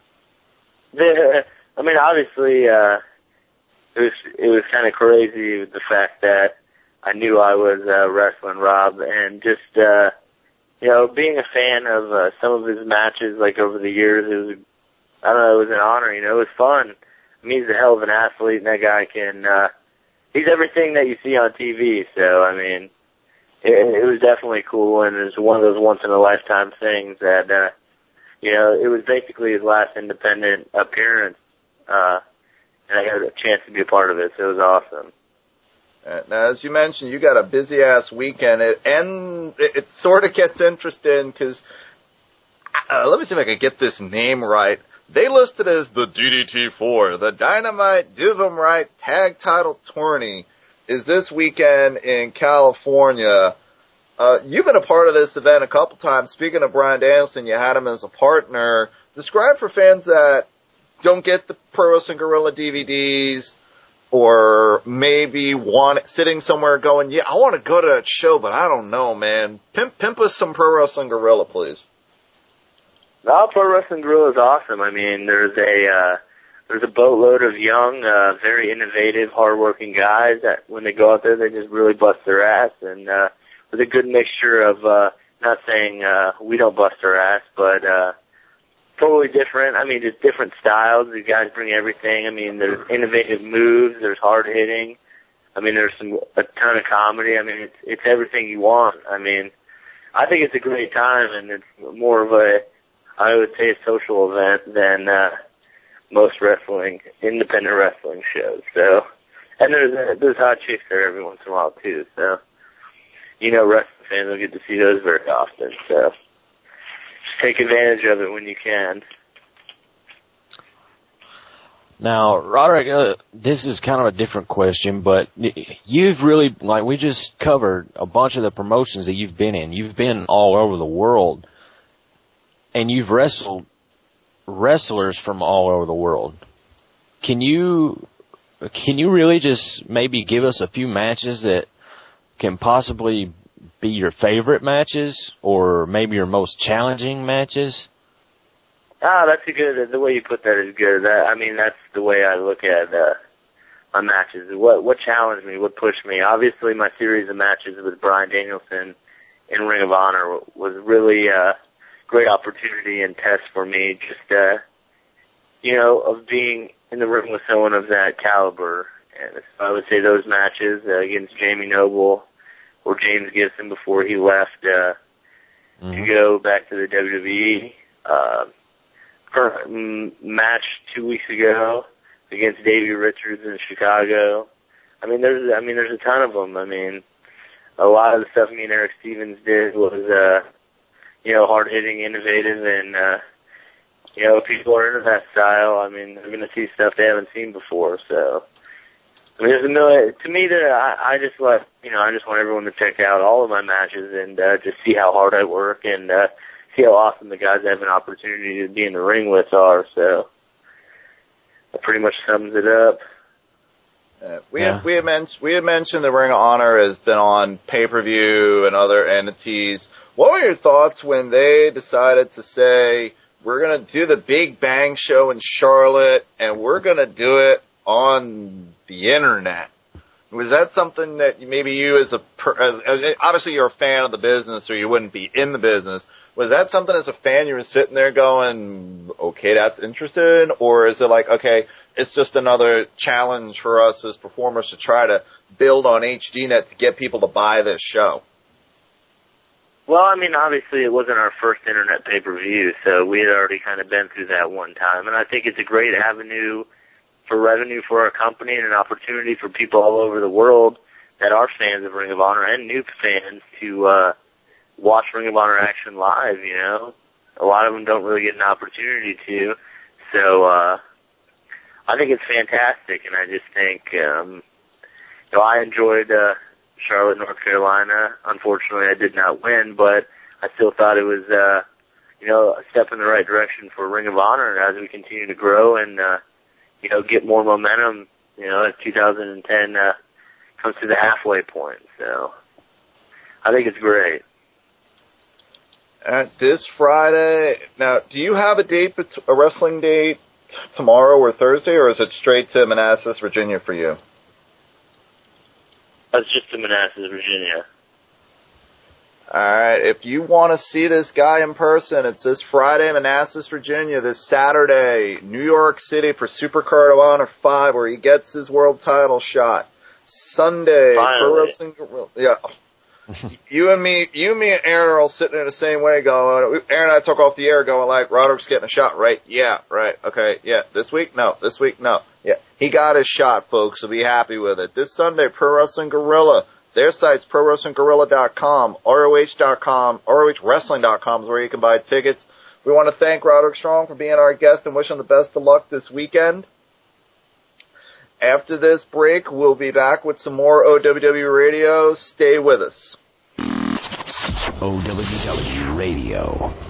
I mean, obviously, it was kind of crazy with the fact that I knew I was wrestling Rob, and just being a fan of some of his matches, like over the years, it was an honor. It was fun. I mean, he's a hell of an athlete, and that guy can. He's everything that you see on TV. So I mean, it was definitely cool, and it was one of those once in a lifetime things that. It was basically his last independent appearance, and I had a chance to be a part of it, so it was awesome. Now, as you mentioned, you got a busy-ass weekend, and it sort of gets interesting, because, let me see if I can get this name right. They listed as the DDT4, the Dynamite Divum-Right Tag Title Tourney, is this weekend in California. You've been a part of this event a couple times. Speaking of Bryan Danielson, you had him as a partner. Describe for fans that don't get the Pro Wrestling Guerrilla DVDs or maybe sitting somewhere going, yeah, I want to go to that show, but I don't know, man. Pimp us some Pro Wrestling Guerrilla, please. No, Pro Wrestling Guerrilla is awesome. I mean, there's a boatload of young, very innovative, hardworking guys that when they go out there, they just really bust their ass, and with a good mixture of, not saying we don't bust our ass, but totally different. I mean, just different styles. These guys bring everything. I mean, there's innovative moves. There's hard hitting. I mean, there's a ton of comedy. I mean, it's everything you want. I mean, I think it's a great time, and it's more of I would say, a social event than most independent wrestling shows. So, and there's hot chicks there every once in a while too. So. Wrestling fans don't get to see those very often, so just take advantage of it when you can. Now, Roderick, this is kind of a different question, but you've really, we just covered a bunch of the promotions that you've been in. You've been all over the world, and you've wrestled wrestlers from all over the world. Can you really just maybe give us a few matches that can possibly be your favorite matches or maybe your most challenging matches? That's the way you put that is good. That's the way I look at my matches. What challenged me, what pushed me? Obviously, my series of matches with Bryan Danielson in Ring of Honor was really a great opportunity and test for me, just, of being in the ring with someone of that caliber. And I would say those matches against Jamie Noble or James Gibson before he left to go back to the WWE. Match 2 weeks ago against Davey Richards in Chicago. There's a ton of them. A lot of the stuff me and Eric Stevens did was, hard hitting, innovative, and people are into that style. They're going to see stuff they haven't seen before. So, there's a million. To me, I just want everyone to check out all of my matches and just see how hard I work and see how awesome the guys I have an opportunity to be in the ring with are. So, that pretty much sums it up. We had mentioned the Ring of Honor has been on pay-per-view and other entities. What were your thoughts when they decided to say, we're going to do the Big Bang show in Charlotte and we're going to do it on the internet? Was that something that maybe you as obviously you're a fan of the business or you wouldn't be in the business. Was that something as a fan you were sitting there going, okay, that's interesting? Or is it like, okay, it's just another challenge for us as performers to try to build on HDNet to get people to buy this show? Well, obviously it wasn't our first internet pay-per-view, so we had already kind of been through that one time. And I think it's a great avenue for revenue for our company and an opportunity for people all over the world that are fans of Ring of Honor and new fans to watch Ring of Honor action live, A lot of them don't really get an opportunity to. So I think it's fantastic, and I just think I enjoyed Charlotte, North Carolina. Unfortunately, I did not win, but I still thought it was a step in the right direction for Ring of Honor as we continue to grow and get more momentum. As 2010 comes to the halfway point. So I think it's great. This Friday, now, do you have a wrestling date tomorrow or Thursday, or is it straight to Manassas, Virginia for you? That's just to Manassas, Virginia. Alright, if you want to see this guy in person, it's this Friday, Manassas, Virginia, this Saturday, New York City for Supercard of Honor 5, where he gets his world title shot. Sunday, Pro Wrestling Guerrilla. Yeah. You and me and Aaron are all sitting in the same way going, Aaron and I took off the air going like, Roderick's getting a shot, right? Yeah, right, okay, yeah. This week? No. This week? No. Yeah. He got his shot, folks, so be happy with it. This Sunday, Pro Wrestling Guerrilla. Their site's ProWrestlingGuerrilla.com, ROH.com, ROHWrestling.com is where you can buy tickets. We want to thank Roderick Strong for being our guest and wish him the best of luck this weekend. After this break, we'll be back with some more OWW Radio. Stay with us. OWW Radio.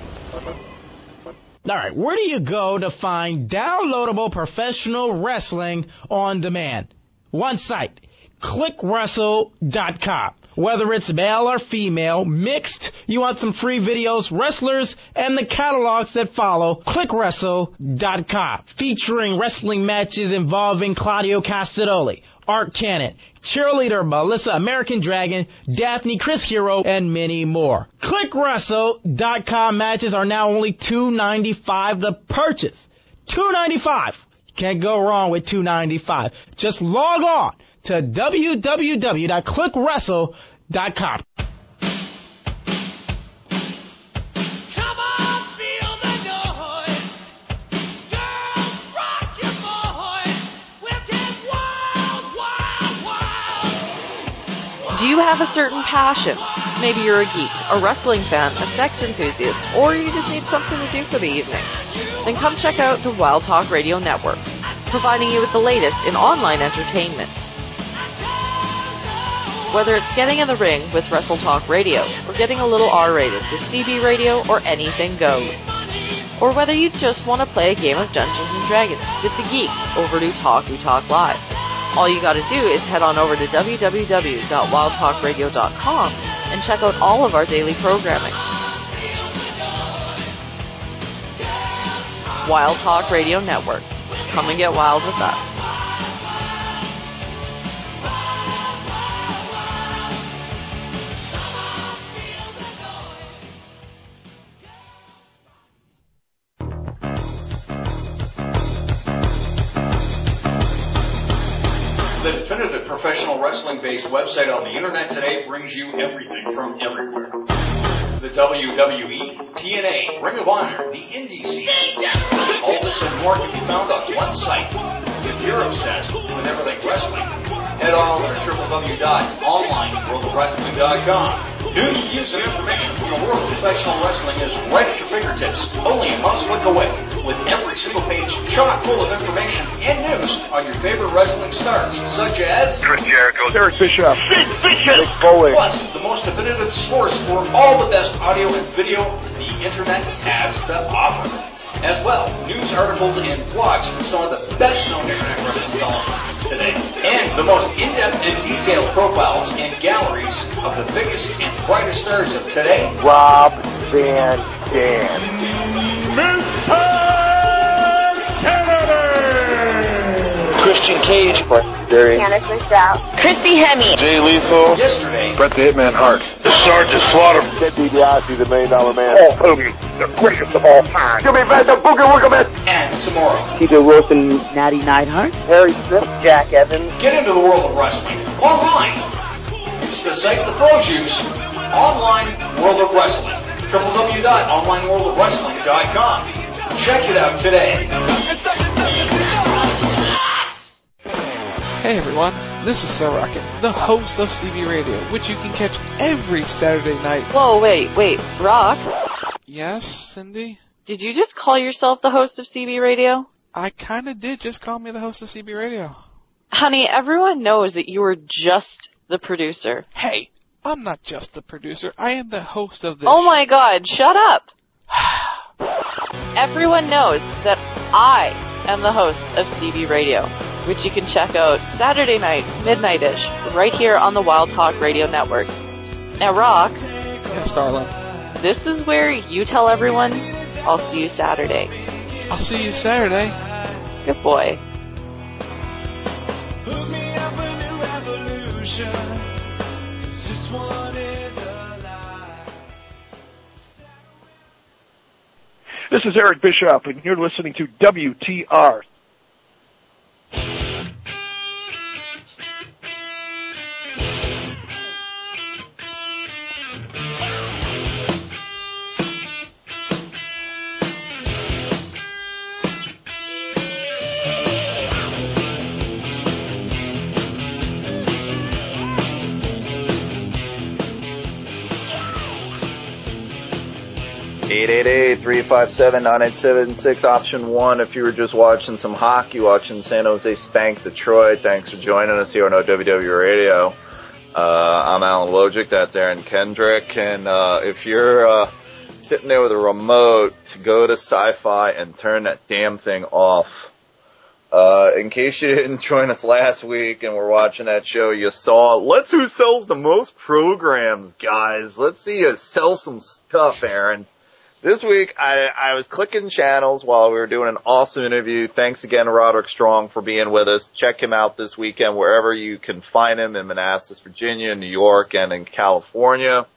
All right, where do you go to find downloadable professional wrestling on demand? One site. ClickWrestle.com. Whether it's male or female, mixed, you want some free videos, wrestlers, and the catalogs that follow, ClickWrestle.com. Featuring wrestling matches involving Claudio Castagnoli, Art Cannon, Cheerleader Melissa, American Dragon, Daphne, Chris Hero, and many more. ClickWrestle.com matches are now only $2.95 to purchase. $2.95. Can't go wrong with $2.95. Just log on to www.clickwrestle.com. Do you have a certain passion? Maybe you're a geek, a wrestling fan, a sex enthusiast, or you just need something to do for the evening. Then come check out the Wild Talk Radio Network, providing you with the latest in online entertainment. Whether it's getting in the ring with Wrestle Talk Radio, or getting a little R-rated with CB Radio, or anything goes. Or whether you just want to play a game of Dungeons & Dragons with the geeks over to Talk We Talk Live. All you gotta do is head on over to www.wildtalkradio.com and check out all of our daily programming. Wild Talk Radio Network. Come and get wild with us. The definitive professional wrestling-based website on the internet today brings you everything from everywhere. The WWE, TNA, Ring of Honor, the indie scene. All this and more can be found on one site. If you're obsessed with everything wrestling, head on over to www.onlineworldofwrestling.com. News, views, and information from the world of professional wrestling is right at your fingertips, only a mouse click away, with every single page chock full of information and news on your favorite wrestling stars, such as Chris Jericho, Eric Bischoff, Sid Vicious, Mick Foley. Plus the most definitive source for all the best audio and video the internet has to offer. As well, news articles and blogs from some of the best-known internet wrestling columnists today, and the most in-depth and detailed profiles and galleries of the biggest and brightest stars of today. Rob Van Dam. Mr. Kennedy! Christian Cage. Jerry. Anderson Stout. Christy Hemme. Jay Lethal. Yesterday. Bret the Hitman Hart. The Sergeant Slaughter. Ted DiBiase, the $1 Million Man. Hulk Hogan, the greatest of all time. Jimmy Van the Booger Wooger Man. And tomorrow. T.J. Wilson. Natty Neidhart. Harry Smith. Jack Evans. Get into the world of wrestling online. It's the site the pros use. Online World of Wrestling. www.onlineworldofwrestling.com. Check it out today. Hey everyone, this is Sir Rocket, the host of CB Radio, which you can catch every Saturday night. Whoa, wait, Rock? Yes, Cindy? Did you just call yourself the host of CB Radio? I kind of did just call me the host of CB Radio. Honey, everyone knows that you were just the producer. Hey, I'm not just the producer. I am the host of this. Oh my God, shut up. Everyone knows that I am the host of CB Radio, which you can check out Saturday nights, midnight-ish, right here on the Wild Talk Radio Network. Now, Rock. Yes, darling. This is where you tell everyone, I'll see you Saturday. I'll see you Saturday. Good boy. Hook me up a new revolution. 'Cause this one is a lie. This is Eric Bishop, and you're listening to WTR. (888-357-9876) option 1. If you were just watching some hockey, watching San Jose spank Detroit, thanks for joining us here on OWW Radio. I'm Alan Wojcik, that's Aaron Kendrick, and if you're sitting there with a remote, go to Sci-Fi and turn that damn thing off. In case you didn't join us last week and were watching that show, you saw, let's who sells the most programs, guys. Let's see you sell some stuff, Aaron. This week, I was clicking channels while we were doing an awesome interview. Thanks again, Roderick Strong, for being with us. Check him out this weekend wherever you can find him in Manassas, Virginia, New York, and in California.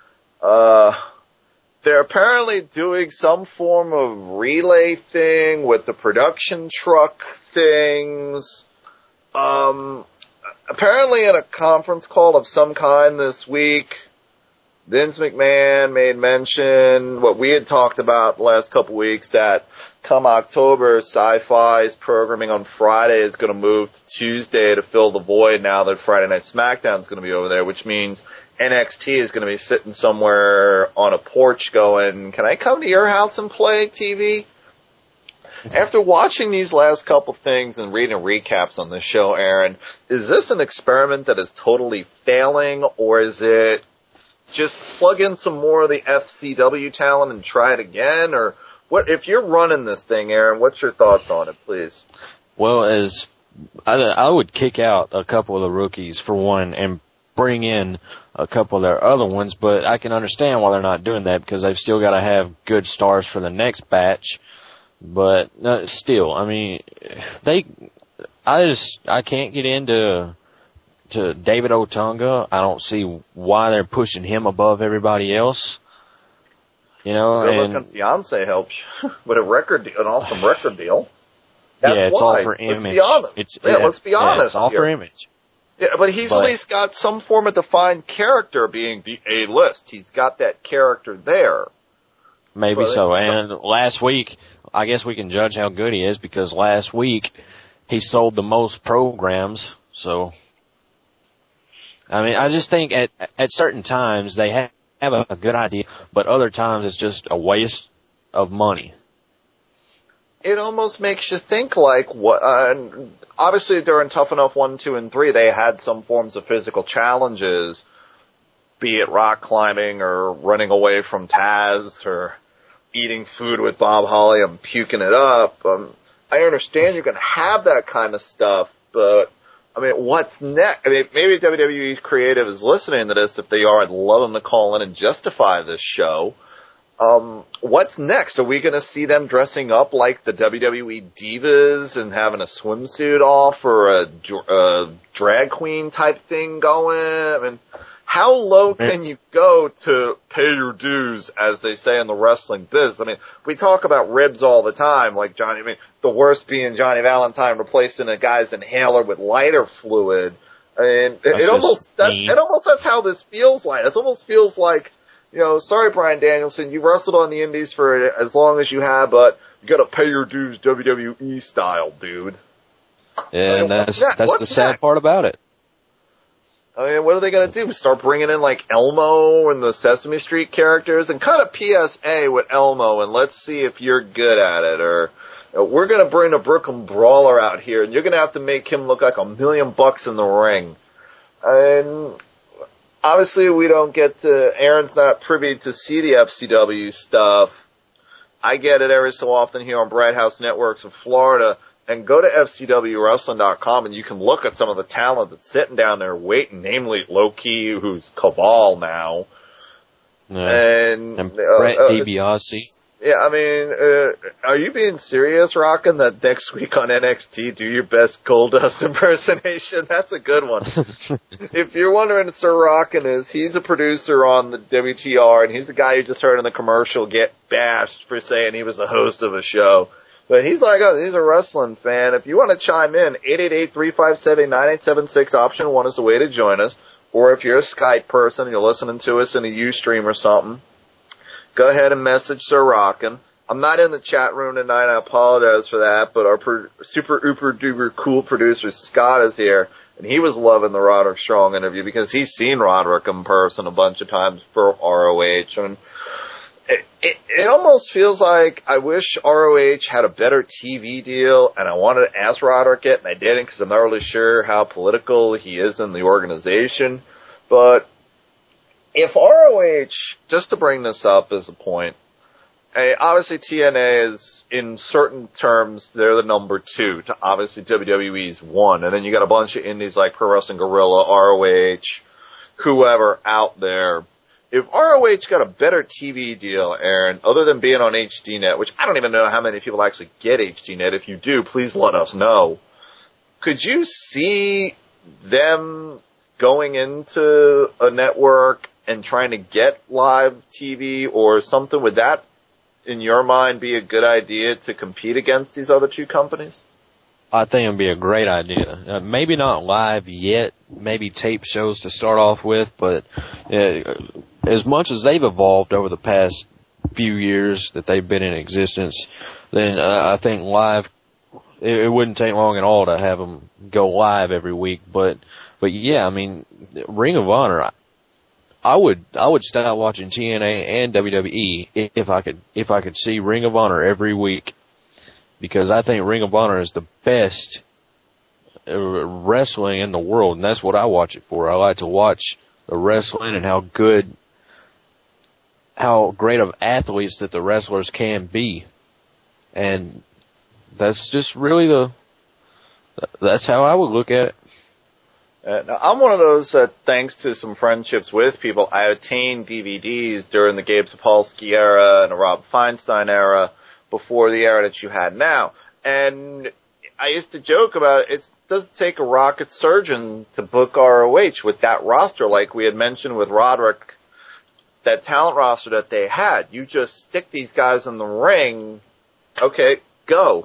They're apparently doing some form of relay thing with the production truck things. Apparently in a conference call of some kind this week, Vince McMahon made mention, what we had talked about the last couple weeks, that come October, Sci-Fi's programming on Friday is going to move to Tuesday to fill the void now that Friday Night SmackDown is going to be over there, which means NXT is going to be sitting somewhere on a porch going, can I come to your house and play TV? After watching these last couple things and reading recaps on this show, Aaron, is this an experiment that is totally failing, or is it just plug in some more of the FCW talent and try it again? Or what? If you're running this thing, Aaron, what's your thoughts on it, please? Well, as I would kick out a couple of the rookies for one and bring in a couple of their other ones, but I can understand why they're not doing that because they've still got to have good stars for the next batch. But still, I mean, I can't get into David Otunga. I don't see why they're pushing him above everybody else. You know, and Beyonce helps with a record deal, an awesome record deal. That's yeah, it's why. all for image. Let's be honest. Let's be honest. It's all here. for image. Yeah, but he's at least got some form of defined character being the A-list. He's got that character there. Maybe so. And last week, I guess we can judge how good he is because last week he sold the most programs. So, I mean, I just think at certain times they have a good idea, but other times it's just a waste of money. It almost makes you think like what. Obviously, during Tough Enough 1, 2, and 3, they had some forms of physical challenges, be it rock climbing or running away from Taz or eating food with Bob Holly and puking it up. I understand you're going to have that kind of stuff, but I mean, what's next? I mean, maybe WWE's creative is listening to this. If they are, I'd love them to call in and justify this show. What's next? Are we going to see them dressing up like the WWE divas and having a swimsuit off or a drag queen type thing going? I mean, how low can you go to pay your dues, as they say in the wrestling biz? I mean, we talk about ribs all the time, like Johnny. I mean, the worst being Johnny Valentine replacing a guy's inhaler with lighter fluid. I mean, it almost that's how this feels like. It almost feels like, you know, sorry, Bryan Danielson, you wrestled on the indies for as long as you have, but you got to pay your dues WWE style, dude. And that's the sad part about it. I mean, what are they going to do? Start bringing in, like, Elmo and the Sesame Street characters? And cut a PSA with Elmo and let's see if you're good at it. Or we're going to bring the Brooklyn Brawler out here, and you're going to have to make him look like $1 million in the ring. And obviously we don't get to, Aaron's not privy to see the FCW stuff. I get it every so often here on Bright House Networks of Florida. And go to FCWWrestling.com and you can look at some of the talent that's sitting down there waiting, namely Low-Key, who's Cabal now. And Brett DiBiase. Yeah, I mean, are you being serious, Rockin', that next week on NXT, do your best Goldust impersonation? That's a good one. If you're wondering who Sir Rockin' is, he's a producer on the WTR, and he's the guy you just heard in the commercial get bashed for saying he was the host of a show. But he's like us. He's a wrestling fan. If you want to chime in, 888-357-9876, option 1 is the way to join us. Or if you're a Skype person and you're listening to us in a Ustream or something, go ahead and message Sir Rockin'. I'm not in the chat room tonight. I apologize for that. But our super uber duper cool producer, Scott, is here. And he was loving the Roderick Strong interview because he's seen Roderick in person a bunch of times for ROH. And it almost feels like I wish ROH had a better TV deal, and I wanted to ask Roderick it, and I didn't because I'm not really sure how political he is in the organization. But if ROH, just to bring this up as a point, obviously TNA is, in certain terms, they're the number 2 to obviously WWE's 1, and then you got a bunch of indies like Pro Wrestling Guerrilla, ROH, whoever out there. If ROH got a better TV deal, Aaron, other than being on HDNet, which I don't even know how many people actually get HDNet. If you do, please let us know. Could you see them going into a network and trying to get live TV or something? Would that, in your mind, be a good idea to compete against these other 2 companies? I think it would be a great idea. Maybe not live yet, maybe tape shows to start off with, but as much as they've evolved over the past few years that they've been in existence, then I think live, it wouldn't take long at all to have them go live every week. But yeah, I mean, Ring of Honor, I would stop watching TNA and WWE if I could see Ring of Honor every week. Because I think Ring of Honor is the best wrestling in the world, and that's what I watch it for. I like to watch the wrestling and how great of athletes that the wrestlers can be. And that's just really that's how I would look at it. Now, I'm one of those that, thanks to some friendships with people, I obtained DVDs during the Gabe Sapolsky era and the Rob Feinstein era, before the era that you had now. And I used to joke about it doesn't take a rocket surgeon to book ROH with that roster, like we had mentioned with Roderick, that talent roster that they had. You just stick these guys in the ring, okay, go.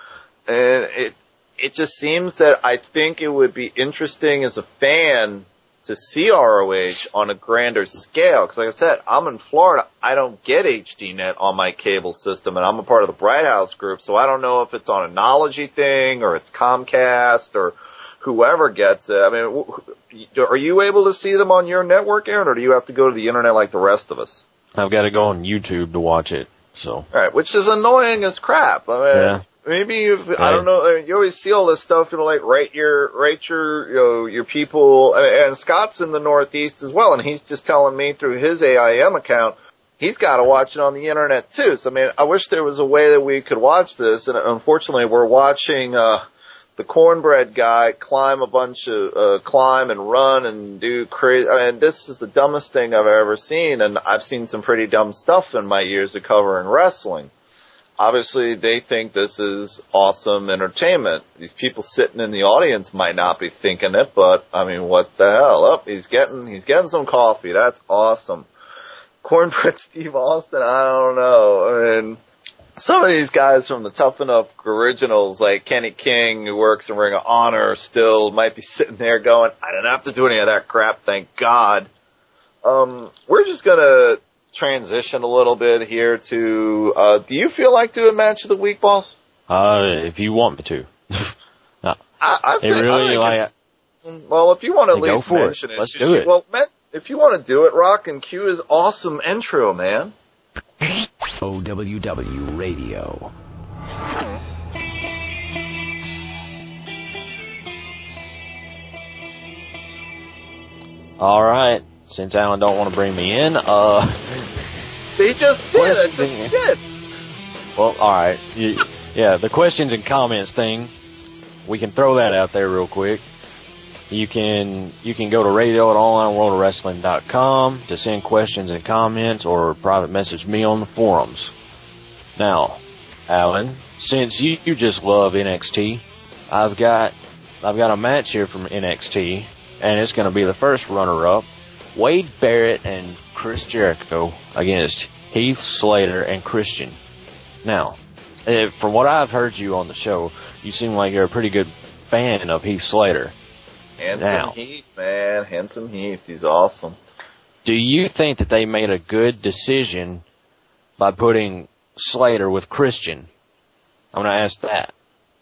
And it just seems that I think it would be interesting as a fan to see ROH on a grander scale. Because like I said, I'm in Florida. I don't get HDNet on my cable system, and I'm a part of the Bright House group, so I don't know if it's on a Nology thing or it's Comcast or whoever gets it. I mean, are you able to see them on your network, Aaron, or do you have to go to the internet like the rest of us? I've got to go on YouTube to watch it. So. Right, which is annoying as crap. I mean, yeah. Maybe I don't know. You always see all this stuff. Like rate your your people. And Scott's in the Northeast as well, and he's just telling me through his AIM account he's got to watch it on the internet too. So I mean, I wish there was a way that we could watch this. And unfortunately, we're watching the cornbread guy climb and run and do crazy. I mean, this is the dumbest thing I've ever seen, and I've seen some pretty dumb stuff in my years of covering wrestling. Obviously, they think this is awesome entertainment. These people sitting in the audience might not be thinking it, but I mean, what the hell? Oh, he's getting some coffee. That's awesome. Cornbread Steve Austin, I don't know. I mean, some of these guys from the Tough Enough originals, like Kenny King, who works in Ring of Honor, still might be sitting there going, I didn't have to do any of that crap, thank God. We're just gonna transition a little bit here to, do you feel like doing Match of the Week, boss? If you want me to. No. I think Well, if you want to at Then go least for mention it. it. Let's do it. Well, if you want to do it, Rock and Q is awesome intro, man. OWW Radio. All right. Since Alan don't want to bring me in, They just did. I just did. Well, all right. Yeah, the questions and comments thing, we can throw that out there real quick. You can go to radio@onlineworldofwrestling.com to send questions and comments or private message me on the forums. Now, Alan, since you just love NXT, I've got a match here from NXT, and it's going to be the first runner-up, Wade Barrett and Chris Jericho against Heath Slater and Christian. Now, from what I've heard you on the show, you seem like you're a pretty good fan of Heath Slater. Handsome Heath, man. Handsome Heath. He's awesome. Do you think that they made a good decision by putting Slater with Christian? I'm going to ask that.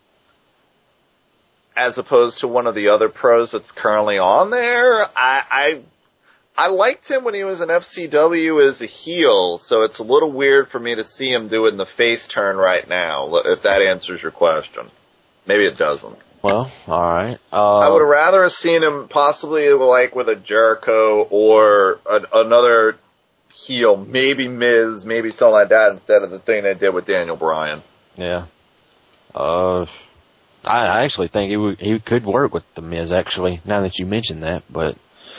As opposed to one of the other pros that's currently on there, I liked him when he was in FCW as a heel, so it's a little weird for me to see him doing the face turn right now, if that answers your question. Maybe it doesn't. Well, all right. I would have rather have seen him possibly like with a Jericho or another heel, maybe Miz, maybe something like that, instead of the thing they did with Daniel Bryan. Yeah. I actually think he could work with the Miz, actually, now that you mention that. But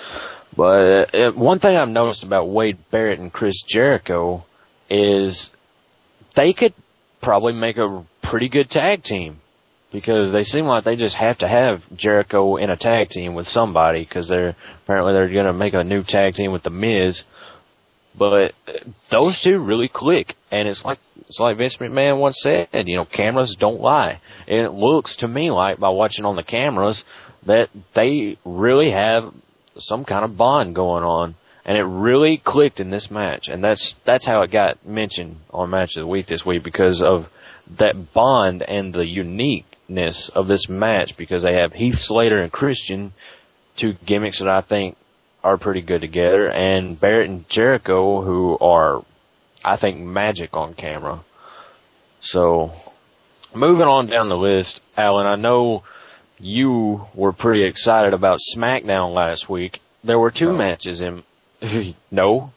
one thing I've noticed about Wade Barrett and Chris Jericho is they could probably make a pretty good tag team, because they seem like they just have to have Jericho in a tag team with somebody, because they're going to make a new tag team with the Miz. But those two really click, and it's like Vince McMahon once said, cameras don't lie. And it looks to me like, by watching on the cameras, that they really have some kind of bond going on, and it really clicked in this match. And that's how it got mentioned on Match of the Week this week, because of that bond and the uniqueness of this match, because they have Heath Slater and Christian, two gimmicks that I think are pretty good together, and Barrett and Jericho, who are, I think, magic on camera. So, moving on down the list, Alan, I know you were pretty excited about SmackDown last week. There were two matches in... No?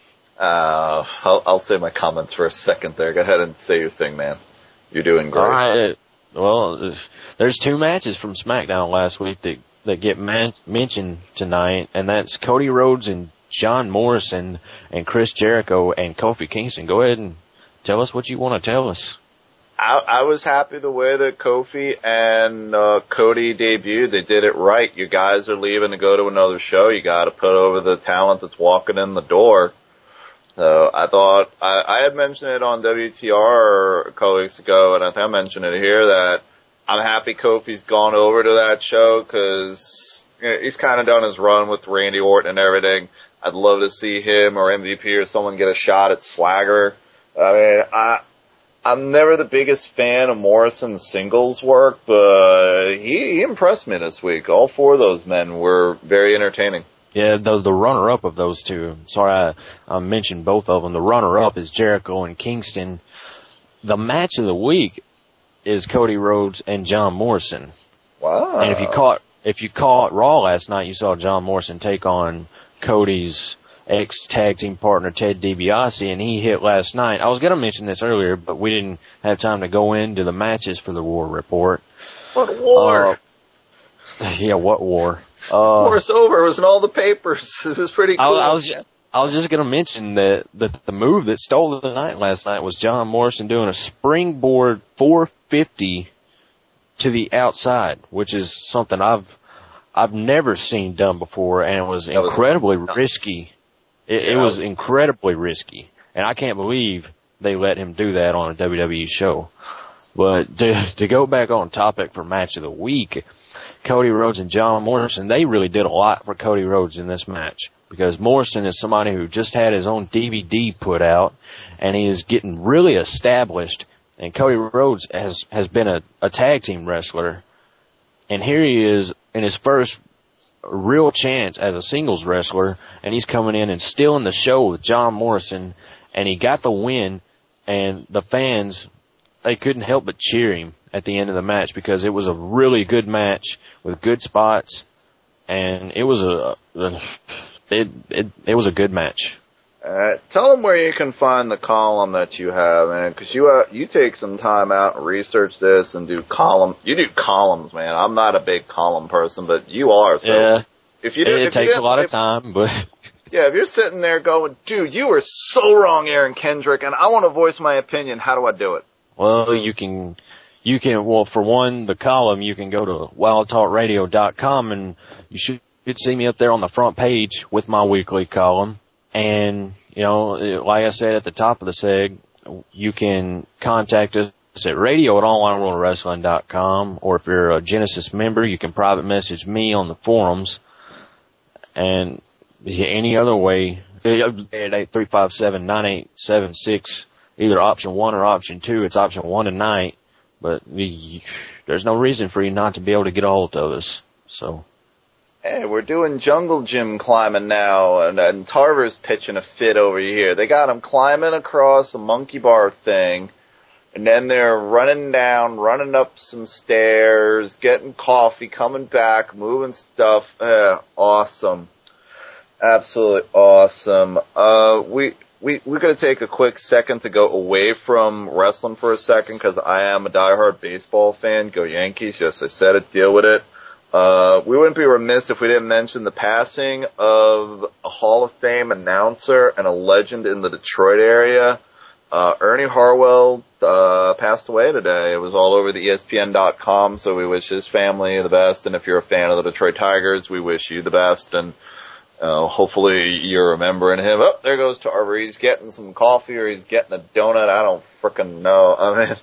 I'll say my comments for a second there. Go ahead and say your thing, man. You're doing great. All right. Well, there's two matches from SmackDown last week that get mentioned tonight, and that's Cody Rhodes and John Morrison and Chris Jericho and Kofi Kingston. Go ahead and tell us what you want to tell us. I was happy the way that Kofi and Cody debuted. They did it right. You guys are leaving to go to another show. You got to put over the talent that's walking in the door. So I thought, I had mentioned it on WTR a couple weeks ago, and I think I mentioned it here, that I'm happy Kofi's gone over to that show, because he's kind of done his run with Randy Orton and everything. I'd love to see him or MVP or someone get a shot at Swagger. I mean, I'm never the biggest fan of Morrison's singles work, but he impressed me this week. All four of those men were very entertaining. Yeah, the runner-up of those two, sorry I mentioned both of them. The runner-up is Jericho and Kingston. The match of the week is Cody Rhodes and John Morrison. Wow. And if you caught Raw last night, you saw John Morrison take on Cody's ex-tag team partner Ted DiBiase, and he hit last night. I was going to mention this earlier, but we didn't have time to go into the matches for the War Report. What war? Yeah, what war? War's over. It was in all the papers. It was pretty cool. I was just going to mention that the move that stole the night last night was John Morrison doing a springboard 450 to the outside, which is something I've never seen done before, and it was incredibly risky. It was incredibly risky, and I can't believe they let him do that on a WWE show. But to go back on topic for Match of the Week, Cody Rhodes and John Morrison, they really did a lot for Cody Rhodes in this match, because Morrison is somebody who just had his own DVD put out, and he is getting really established, and Cody Rhodes has been a tag team wrestler, and here he is in his first real chance as a singles wrestler, and he's coming in and stealing the show with John Morrison, and he got the win, and the fans, they couldn't help but cheer him at the end of the match because it was a really good match with good spots, and it was it was a good match. Tell them where you can find the column that you have, man, because you take some time out and research this and do column. You do columns, man. I'm not a big column person, but you are. So yeah, if you it takes a lot of time, but yeah, if you're sitting there going, dude, you were so wrong, Aaron Kendrick, and I want to voice my opinion. How do I do it? Well, you can. Well, for one, the column, you can go to wildtalkradio.com, and you should see me up there on the front page with my weekly column. And, you know, like I said at the top of the seg, you can contact us at radio@onlineworldwrestling.com, or if you're a Genesis member, you can private message me on the forums. And any other way, at 8-357-9876, either option 1 or option 2. It's option 1 tonight, but there's no reason for you not to be able to get a hold of us. So. Hey, we're doing jungle gym climbing now, and Tarver's pitching a fit over here. They got him climbing across a monkey bar thing, and then they're running down, running up some stairs, getting coffee, coming back, moving stuff. Awesome. Absolutely awesome. We're going to take a quick second to go away from wrestling for a second, because I am a diehard baseball fan. Go Yankees. Yes, I said it. Deal with it. We wouldn't be remiss if we didn't mention the passing of a Hall of Fame announcer and a legend in the Detroit area. Ernie Harwell passed away today. It was all over the ESPN.com, so we wish his family the best. And if you're a fan of the Detroit Tigers, we wish you the best. And hopefully you're remembering him. Oh, there goes Tarver. He's getting some coffee or he's getting a donut. I don't frickin' know. I mean,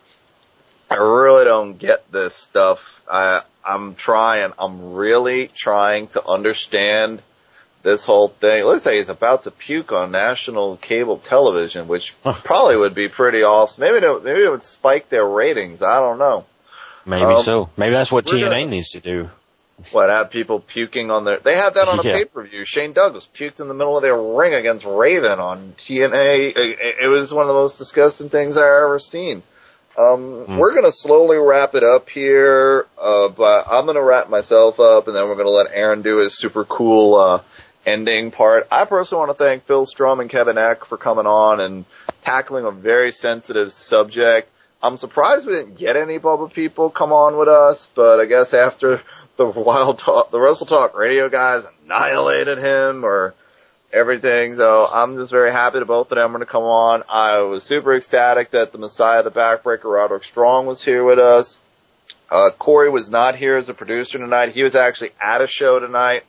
I really don't get this stuff. I'm trying. I'm really trying to understand this whole thing. It looks like he's about to puke on national cable television, which probably would be pretty awesome. Maybe it would spike their ratings. I don't know. Maybe so. Maybe that's what TNA needs to do. What, have people puking on their... They had that on a pay-per-view. Shane Douglas puked in the middle of their ring against Raven on TNA. It was one of the most disgusting things I've ever seen. We're going to slowly wrap it up here, but I'm going to wrap myself up, and then we're going to let Aaron do his super cool ending part. I personally want to thank Phil Strum and Kevin Eck for coming on and tackling a very sensitive subject. I'm surprised we didn't get any Bubba people come on with us, but I guess after the Wrestle Talk Radio guys annihilated him or everything, so I'm just very happy that both of them are going to come on. I was super ecstatic that the Messiah, the Backbreaker, Roderick Strong, was here with us. Corey was not here as a producer tonight. He was actually at a show tonight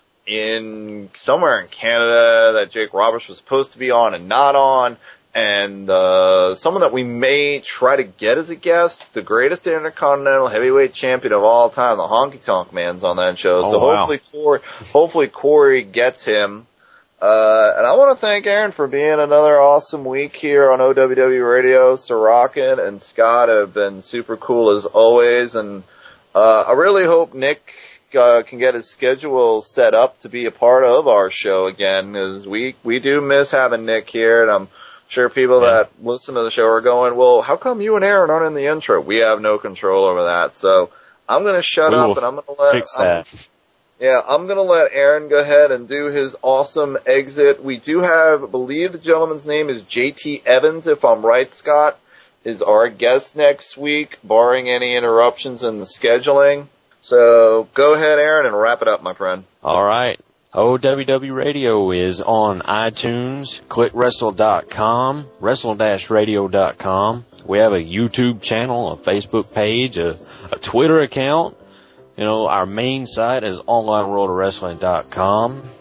somewhere in Canada that Jake Roberts was supposed to be on and not on. And someone that we may try to get as a guest, the greatest Intercontinental Heavyweight Champion of all time, the Honky Tonk Man's on that show. Oh, so wow. hopefully Corey gets him. And I want to thank Aaron for being another awesome week here on OWW Radio. Sorokin and Scott have been super cool as always, and I really hope Nick can get his schedule set up to be a part of our show again, because we do miss having Nick here, and I'm sure people that listen to the show are going, well, how come you and Aaron aren't in the intro? We have no control over that, so I'm going to shut up and I'm going to let... Fix that. I'm going to let Aaron go ahead and do his awesome exit. We do have, I believe the gentleman's name is JT Evans, if I'm right, Scott, is our guest next week, barring any interruptions in the scheduling. So go ahead, Aaron, and wrap it up, my friend. All right. OWW Radio is on iTunes. Click wrestle.com, wrestle-radio.com. We have a YouTube channel, a Facebook page, a Twitter account. You know, our main site is onlineworldofwrestling.com,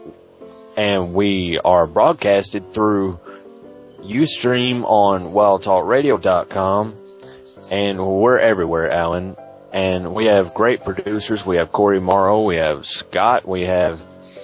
and we are broadcasted through Ustream on wildtalkradio.com, and we're everywhere, Alan. And we have great producers. We have Corey Morrow, we have Scott, we have,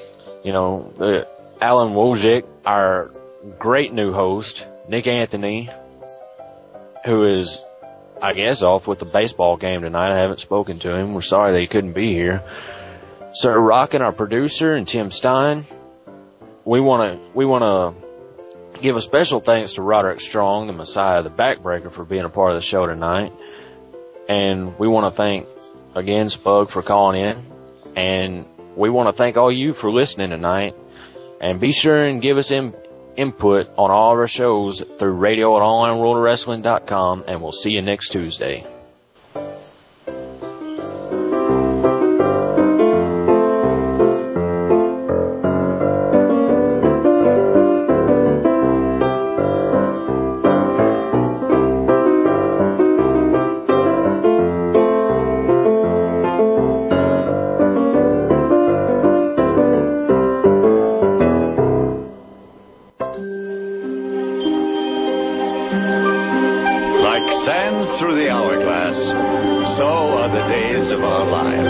Alan Wojcik, our great new host, Nick Anthony, who is, I guess, off with the baseball game tonight. I haven't spoken to him. We're sorry that he couldn't be here. Sir Rockin', our producer, and Tim Stein. We want to give a special thanks to Roderick Strong, the Messiah, the Backbreaker, for being a part of the show tonight. And we want to thank, again, Spug for calling in. And we want to thank all you for listening tonight. And be sure and give us input on all of our shows through radio at onlineworldofwrestling.com. And we'll see you next Tuesday. Through the hourglass, so are the days of our lives.